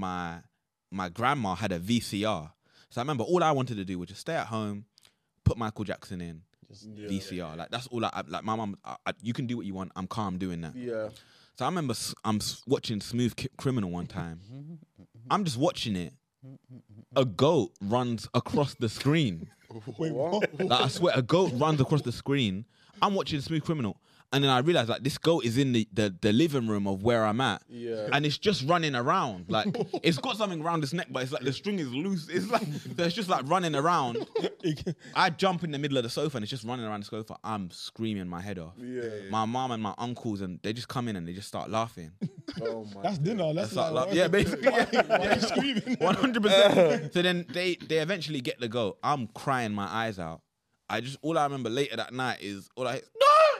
my grandma had a VCR. So I remember all I wanted to do was just stay at home, put Michael Jackson in VCR. Like that's all like my mum. You can do what you want. I'm calm doing that. Yeah. So I remember I'm watching Smooth Criminal one time. I'm just watching it. A goat runs across the screen. Wait, what? Like I swear, a goat runs across the screen. I'm watching Smooth Criminal. And then I realized like this goat is in the living room of where I'm at. Yeah. And it's just running around. Like it's got something around its neck, but it's like the string is loose. It's like so it's just like running around. I jump in the middle of the sofa and it's just running around the sofa. I'm screaming my head off. Yeah. My mom and my uncles and they just come in and they just start laughing. Oh my. That's dinner. That's Start like, yeah, basically. Why are you screaming? 100%. So then they eventually get the goat. I'm crying my eyes out. All I remember later that night is all I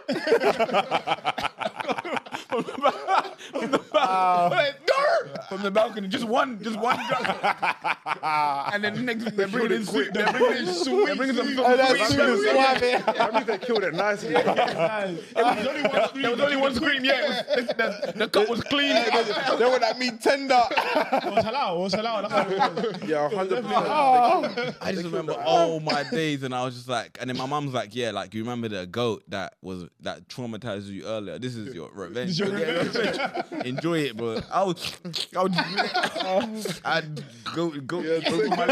from the balcony, just one drop. And then next they're bringing in soup. They're bringing in soup. They're bringing some That means they killed it nicely. There was only one scream. Yeah, the cup was clean. They were that meat tender. It was halal. That's what it was. Yeah, 100%. I just remember all my days, and I was just like, and then my mum's like, yeah, like you remember the goat that traumatized you earlier. This is your revenge. Enjoy it, bro. I'd go to my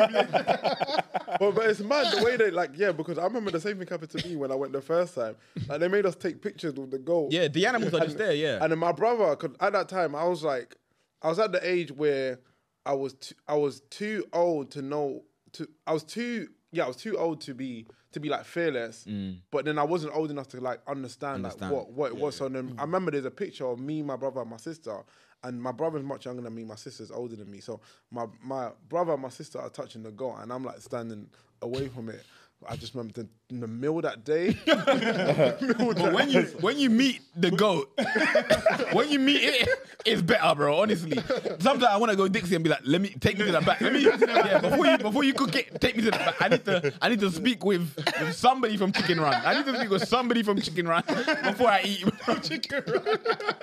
But it's mad the way they because I remember the same thing happened to me when I went the first time. Like they made us take pictures with the goat. Yeah, the animals are just there. Yeah, And then my brother, 'cause at that time I was at the age where I was too old to know I was too old to be like fearless, but then I wasn't old enough to like understand. Like what it was. So then I remember there's a picture of me, my brother, and my sister, and my brother's much younger than me. My sister's older than me. So my brother and my sister are touching the goat, and I'm like standing away from it. I just remember in the mill that day. But when you meet the goat, when you meet it, it's better, bro. Honestly, sometimes I want to go Dixie and be like, take me to the back. Before you cook it, take me to the back. I need to speak with somebody from Chicken Run. I need to speak with somebody from Chicken Run before I eat Chicken Run.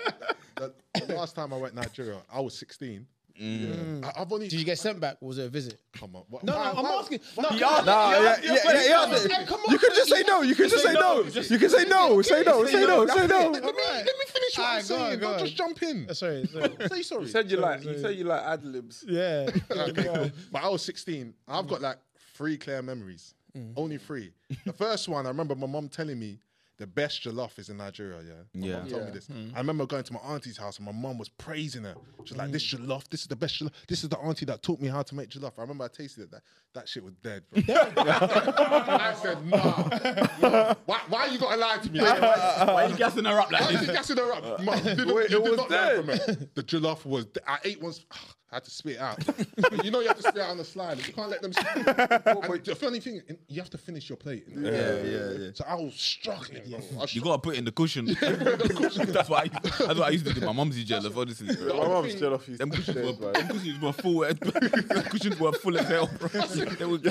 The last time I went to Nigeria, I was 16. I've only. Did you get sent back? Or was it a visit? Come on. What, No, I'm asking. No, Yeah. You can just say no. You can just say no. You can say no. Say no. Say no. Say no. Let me finish what I'm Alright, go on, saying. go Don't on. just jump in. Sorry. Say sorry. You said you like ad libs. Yeah. Okay, cool. But I was 16. I've got like 3 clear memories. Only 3. The first one, I remember my mum telling me the best jollof is in Nigeria, My mum told me this. I remember going to my auntie's house and my mum was praising her. She was like, this jollof, this is the best jollof. This is the auntie that taught me how to make jollof. I remember I tasted it. That shit was dead, bro. I said, nah. Why you gotta lie to me? Why are you gassing her up like Why this? you gassing her up? Mum, you did not learn from it. The jollof was... I ate once... I had to spit it out. You know you have to spit it out on the slide. You can't let them spit. And the funny thing, you have to finish your plate. Yeah. So I was struggling, bro. You gotta put it in the cushion. That's what I used to do. My mum's used jollof, honestly. My mum's jealous. Them cushions were full. Them cushions were full as hell, bro. They were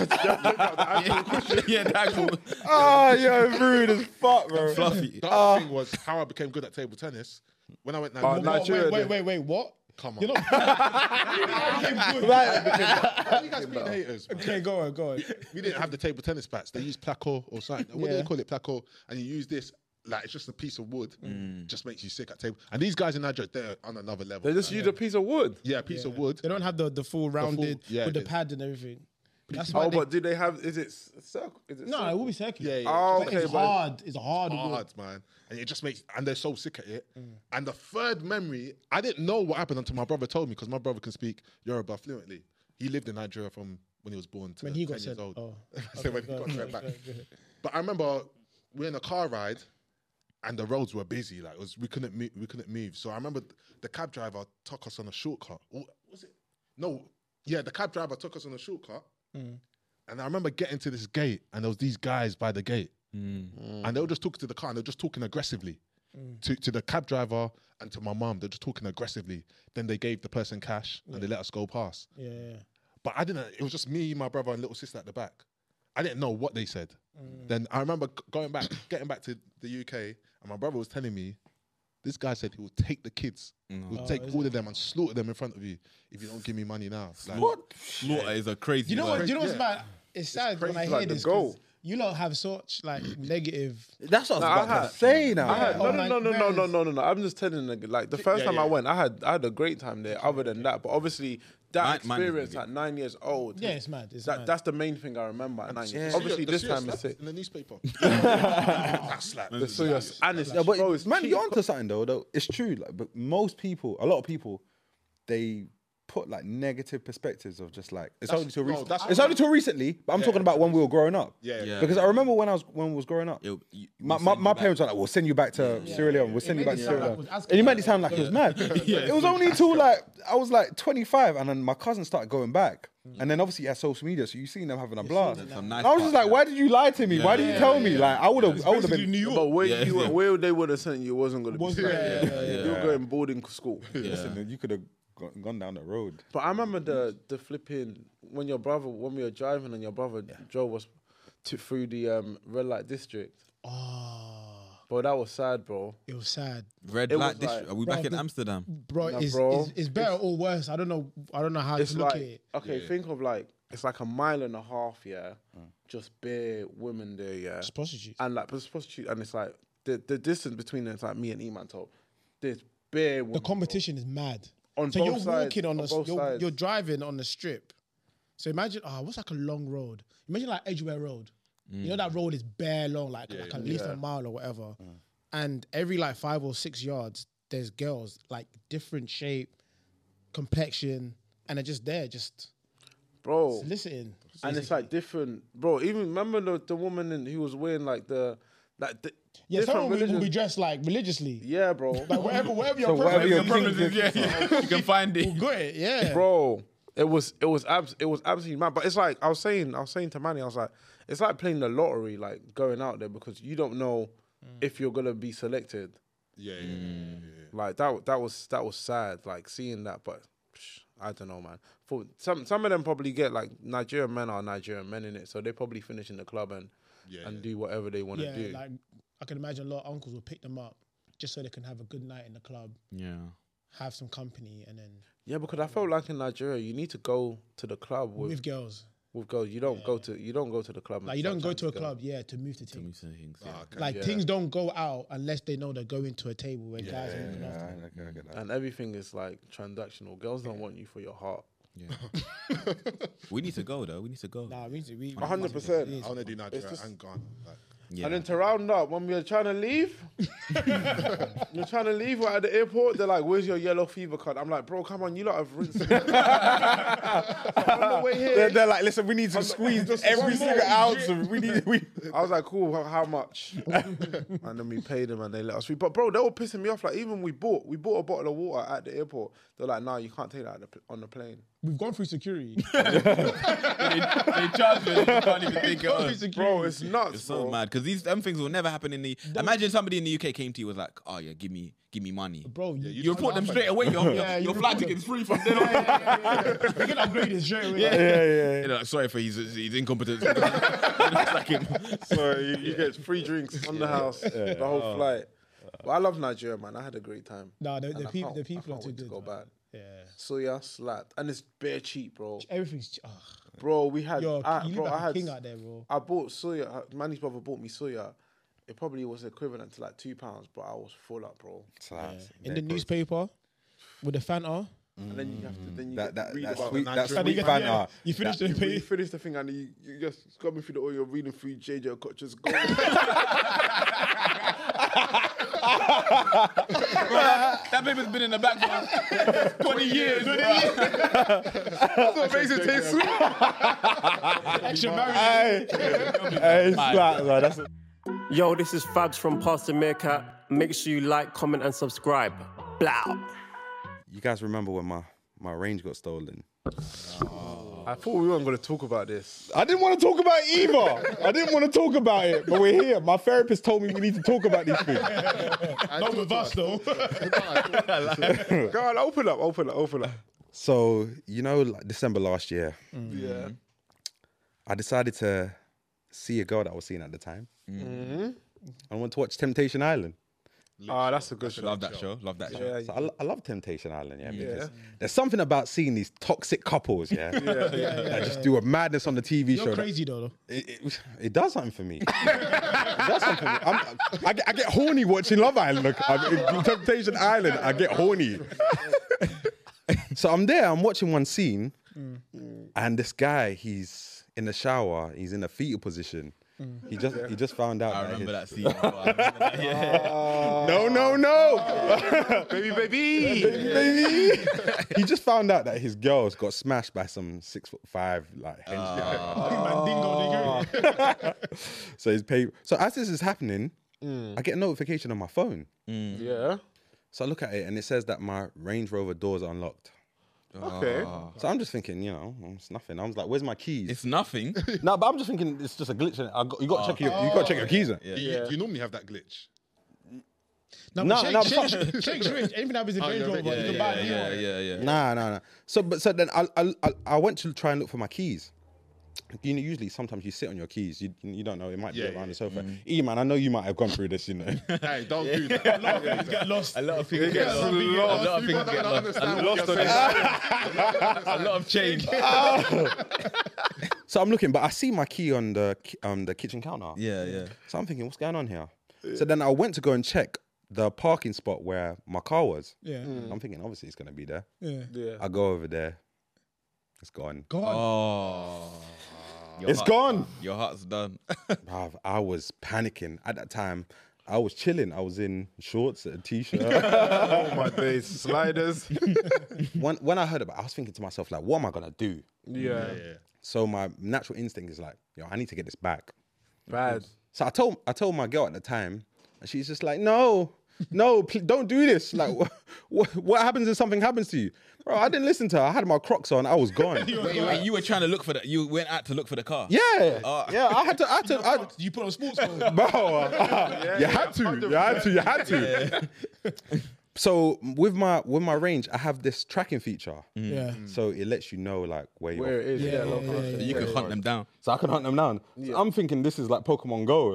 yeah, the actual Oh, you're rude as fuck, bro. fluffy. The other thing was how I became good at table tennis. When I went to Nigeria. Wait. What? Come on. You're not. Why you guys being haters? Man? Okay, go on. We didn't have the table tennis bats. They used placo or something. What do Yeah. they call it? Placo. And you use this, like it's just a piece of wood. Just makes you sick at table. And these guys in Nigeria, they're on another level. They just use a piece of wood. Yeah, a piece of wood. They don't have the full rounded yeah, with the it- pad and everything. That's why. Oh, but do they have? Is it circle? Is it No, circle? it will be circular. Yeah. Oh, But okay, it's but hard. It's hard. wood. Hard, man. And it just makes, and they're so sick at it. And the third memory, I didn't know what happened until my brother told me, because my brother can speak Yoruba fluently. He lived in Nigeria from when he was born to When he 10 got years sent. old. Oh, So when he got sent back. But I remember we're in a car ride, and the roads were busy. Like we couldn't move. So I remember the cab driver took us on a shortcut. Or was it? No, yeah, the cab driver took us on a shortcut. And I remember getting to this gate, and there was these guys by the gate, and they were just talking to the car, and they were just talking aggressively to the cab driver and to my mum. They're just talking aggressively. Then they gave the person cash, and they let us go past. Yeah. But I didn't. It was just me, my brother, and little sister at the back. I didn't know what they said. Then I remember getting back to the UK, and my brother was telling me, this guy said he will take the kids, he will take all of them and slaughter them in front of you if you don't give me money now. Like, Slaughter is a crazy You know what? word. You know what's Yeah. bad? It's sad when I crazy, hear like the this. goal. 'Cause you lot have such like negative. That's what I Nah, was about to say now. I had, Oh no. I'm just telling you, like the first time I yeah. went, I had a great time there. Other than that, but obviously that Mine is experience really at 9 years old. Yeah, it's mad. It's That, mad. that's the main thing I remember at 9 years. Yeah. Obviously, this time it's sick. in the newspaper. That's like So yes, and it's, Yeah, but bro, it's man, cheap. you're onto something though. It's true. Like, but most people, a lot of people, they put like negative perspectives of just like it's only till recently. that's It's only till recently. But I'm talking about when we were growing up. Yeah. Because I remember when we was growing up. You- My parents were like, "We'll send you back to Sierra Leone. We'll send you back to Sierra Leone." And you made it sound like it was mad. It was only until like I was like 25, and then my cousin started going back. And then obviously you had social media, so you seen them having a blast. Some And nice I was just parts, like, "Why did you lie to me? Why did you tell me? Like I would have been." But where they would have sent you wasn't going to be. Wasn't- You were going boarding school. Listen, you could have gone down the road. But I remember the flipping when we were driving and your brother drove us through the red light district. Oh, Bro, that was sad, bro. it was sad, Red It light was district. like- Are we Bro, back in the- Amsterdam? bro. Nah, It's, bro. it's better or worse. I don't know how It's to look like at it. okay, think of like it's like a mile and a half, just bare women there, It's prostitutes. and like it's prostitute, and it's like the distance between them is like me and Iman told. There's bare women. The competition is mad. On so both you're sides, walking on both you're sides. driving on the strip. So imagine, what's like a long road? Imagine like Edgware Road. You know that road is bare long, like at least a mile or whatever. And every like 5 or 6 yards, there's girls like different shape, complexion, and they're just there, just bro. soliciting. And it's like different, bro. Even remember the woman who was wearing like the Yeah, different someone will be religions. dressed like religiously. Yeah, bro. Like whatever your So whatever preference your is, You can find it. got it, yeah. Bro, it was absolutely mad. But it's like I was saying to Manny, I was like, it's like playing the lottery, like going out there because you don't know if you're gonna be selected. Yeah. Like that was sad, like seeing that. But I don't know, man. For some of them probably get like Nigerian men are Nigerian men in it, so they probably finish in the club and do whatever they want to Yeah, do. like I can imagine a lot of uncles will pick them up just so they can have a good night in the club, Yeah. have some company, and then Yeah, because I felt like in Nigeria you need to go to the club with girls. girls. You don't go to the club. and Like you don't start go chatting to a girls. club, to move to things. Okay. Like things don't go out unless they know they're going to a table where guys are looking after. Okay, I get that. And everything is like transactional. Girls don't want you for your heart. Yeah. We need to go though. We need to go. Nah, we 100%. I want to do Nigeria just- and gone. Like, Yeah. And then to round up, when we were trying to leave, we're at the airport, they're like, where's your yellow fever card? I'm like, bro, come on, you lot have rinsed it. On the way here, They're like, listen, we need to squeeze every single ounce. I was like, cool, how much? And then we paid them and they let us free. But bro, they were pissing me off. Like even we bought a bottle of water at the airport. They're like, no, you can't take that on the plane. We've gone through security. They charge you. You can't even think it on. Bro, it's nuts, It's so bro. mad because them things will never happen in the. Imagine somebody in the UK came to you was like, "Oh yeah, give me money." Bro, You report them straight away. Your flight ticket's free from then on. You get upgraded straight away. You know, sorry for his incompetent. So you get free drinks on the house, the whole flight. But I love Nigeria, man. I had a great time. Nah, the And I people can't are too wait to good. go man. back. Yeah. Soya slapped, and it's bare cheap, bro. Everything's. Bro, we had. Yo, you bro, look like I a had. king out there, bro. I bought soya. Manny's brother bought me soya. It probably was equivalent to like £2, but I was full up, bro. In the newspaper with the Fanta. And then you have to. Then you That read that about sweet the that Nigeria- sweet Fanta. You finished the You page. finish the thing and you just coming through the oil. You're reading through JJ Okocha's goal. That paper's been in the back for 20 years. That's what makes it taste sweet. Extra marriage. Hey, flat, man. That's Yo, this is Fabs from Pastor Meerkat. Make sure you like, comment, and subscribe. Blow. You guys remember when my range got stolen? I thought we weren't going to talk about this. I didn't want to talk about it either. I didn't want to talk about it, but we're here. My therapist told me we need to talk about these things. Not with us, though. Go on, open up. So, like December last year, Yeah. I decided to see a girl that I was seeing at the time. Mm-hmm. I went to watch Temptation Island. Ah, that's a good show. Love that show. Love that show. Yeah, So I love Temptation Island, because there's something about seeing these toxic couples, that just do a madness on the TV show. You're crazy, though. It does something for me. It does something for me. I get horny watching Love Island. Look, Temptation Island, I get horny. So I'm there, I'm watching one scene, and this guy, he's in the shower, he's in a fetal position. He just found out. I that remember his- that scene. I remember that. Yeah. No. baby. He just found out that his girls got smashed by some 6'5" like hench guy. So his pay. So as this is happening, I get a notification on my phone. Yeah. So I look at it and it says that my Range Rover doors are unlocked. Okay. So I'm just thinking, it's nothing. I was like, "Where's my keys?" It's nothing. No, but I'm just thinking it's just a glitch. In it. You got to check your keys. In. Yeah. Do you normally have that glitch? No, No, but no, Shake's rich. Anything happens in Range Rover, you can buy it. Yeah. Nah. So then I went to try and look for my keys. Usually, sometimes you sit on your keys. You don't know. It might be around the sofa. Man, I know you might have gone through this. Hey, don't do that. Get lost. A lot of things get lost. A lot of things get lost. A lot of change. So I'm looking, but I see my key on the kitchen counter. Yeah. So I'm thinking, what's going on here? So then I went to go and check the parking spot where my car was. Yeah. I'm thinking, obviously, it's going to be there. Yeah. I go over there. It's gone. Go on. Oh. It's gone. Your heart's done. Bruv, I was panicking. At that time, I was chilling. I was in shorts, a t-shirt. Oh my days, sliders. When I heard about it, I was thinking to myself, like, what am I going to do? Yeah. So my natural instinct is like, I need to get this back. Bad. So I told my girl at the time, and she's just like, no, don't do this. Like, what happens if something happens to you? Bro, I didn't listen to her. I had my Crocs on. I was gone. Wait, you were trying to look for that. You went out to look for the car. Yeah. I had to. You put on sports clothes. Bro, you had to. So with my Range, I have this tracking feature. Yeah. So it lets you know like where Where it is. Yeah. So you can hunt them down. So I can hunt them down. So I'm thinking this is like Pokemon Go.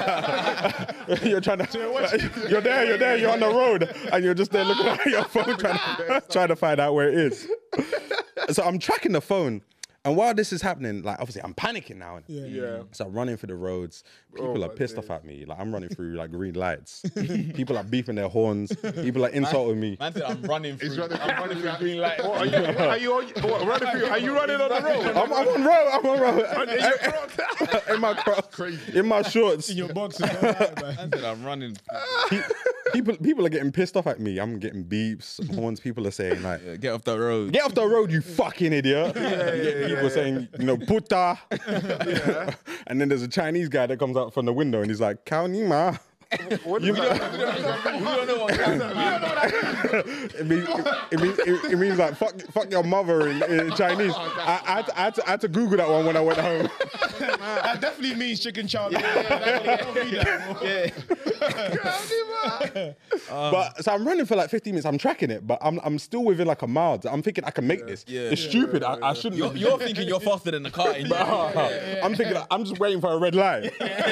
You're trying to. You're there. You're on the road, and you're just there looking at your phone, trying to find out where it is. So I'm tracking the phone, and while this is happening, like obviously I'm panicking now. Yeah. So I'm running through the roads. People are pissed off at me. Like I'm running through like green lights. People are beeping their horns. People are insulting me. Man said I'm running through. I'm running through green light. Are you running through? Are you running on the road? I'm on road. In my Crocs, in my shorts. In your boxes. Man said I'm running. People are getting pissed off at me. I'm getting beeps, horns. People are saying like, Get off the road. "Get off the road, you fucking idiot!" People saying, "Puta." And then there's a Chinese guy that comes out from the window and he's like, "Kao ni ma." We don't know what It means like fuck your mother in Chinese. I had to Google that one when I went home. That definitely means chicken chow. But so I'm running for like 15 minutes. I'm tracking it, but I'm still within like a mile. I'm thinking I can make this. It's stupid. I shouldn't. You're thinking you're faster than the car. I'm thinking I'm just waiting for a red light.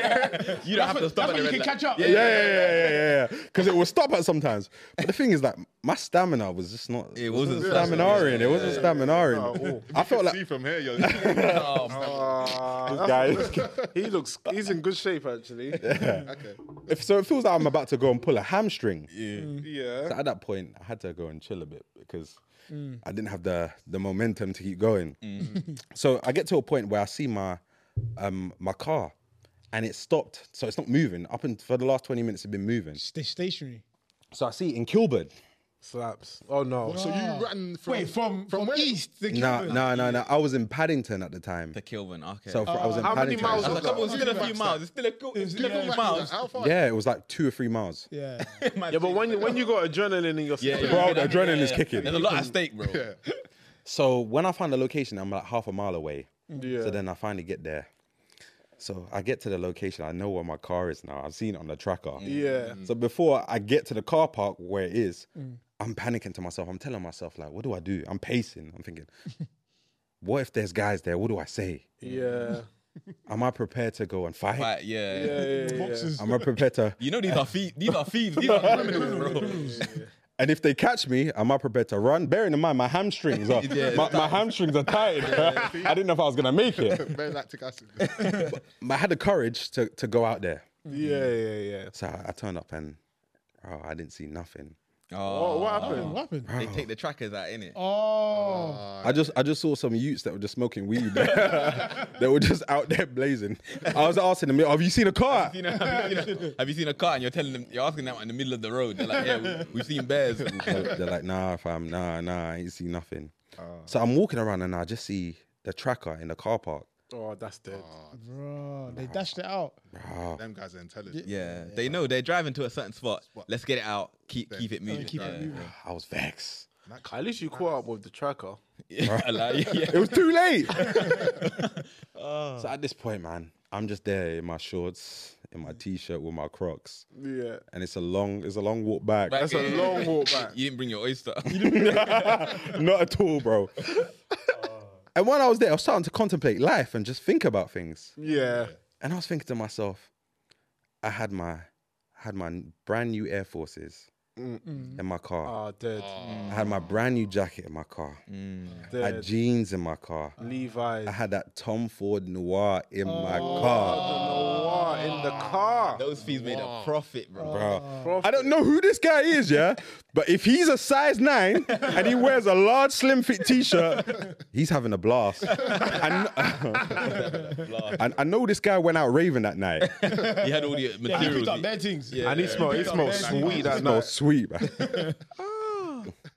You don't have to stop at the You red can light. catch up. Yeah. Because it will stop at sometimes. But the thing is that my stamina was just not. It wasn't stamina-ing. It wasn't stamina-ing. I felt like See from here, yo. He's in good shape actually. Okay. so it feels like I'm about to go and pull a hamstring. Yeah. So at that point, I had to go and chill a bit because I didn't have the momentum to keep going. So I get to a point where I see my car, and it stopped. So it's not moving. For the last 20 minutes, it's been moving. Stay stationary. So I see it in Kilburn. Slaps. Oh no. So you ran from Wait, from where? east. The No, Kilburn. I was in Paddington at the time. The Kilburn, okay. So I was in How many Paddington. miles I was was like, that? it's still a few miles. It's still a few miles. How far? Yeah, it was like 2 or 3 miles. Yeah. Yeah, but when you got adrenaline in your system, Bro, the adrenaline is kicking. There's a lot at stake, bro. Yeah. So when I found the location, I'm like half a mile away. Yeah. So then I finally get there. So I get to the location. I know where my car is now. I've seen it on the tracker. Yeah. So before I get to the car park where it is, I'm panicking to myself. I'm telling myself, like, what do I do? I'm pacing. I'm thinking, what if there's guys there? What do I say? Yeah. Am I prepared to go and fight? Right, yeah. Am I prepared to... You know these are thieves. These are criminals, bro. And if they catch me, am I prepared to run? Bearing in mind, my hamstrings are my hamstrings are tied. I didn't know if I was gonna make it. Very lactic acid. But I had the courage to go out there. Yeah. So I turned up and I didn't see nothing. What happened? What happened? They take the trackers out, innit? Oh. I just saw some youths that were just smoking weed. They were just out there blazing. I was asking them, have you seen a car? Have you seen a car? And you're asking them in the middle of the road. They're like, yeah, we've seen bears. They're like, nah, fam, nah, I ain't seen nothing. So I'm walking around and I just see the tracker in the car park. Oh, that's dead. Bro, they dashed it out. Them guys are intelligent. Yeah, they know they're driving to a certain spot. Let's get it out. Keep it moving. Keep it moving. I was vexed. At least you caught up with the tracker. It was too late. So at this point, man, I'm just there in my shorts, in my t-shirt with my Crocs. Yeah. And it's a long walk back. That's a long walk back. You didn't bring your oyster. Not at all, bro. And when I was there, I was starting to contemplate life and just think about things. Yeah. And I was thinking to myself, I had my brand new Air Forces in my car. Oh, dead. I had my brand new jacket in my car. I had Dead. jeans in my car. Levi's. I had that Tom Ford Noir in my car. Noir in the car. Those thieves made a profit, bro. Bro, I don't know who this guy is, yeah? But if he's a size 9 and he wears a large slim fit t-shirt, he's having a blast. And I know this guy went out raving that night. He had all the Yeah, he materials. picked up bad things. And he smelled sweet that night. Sweet, man.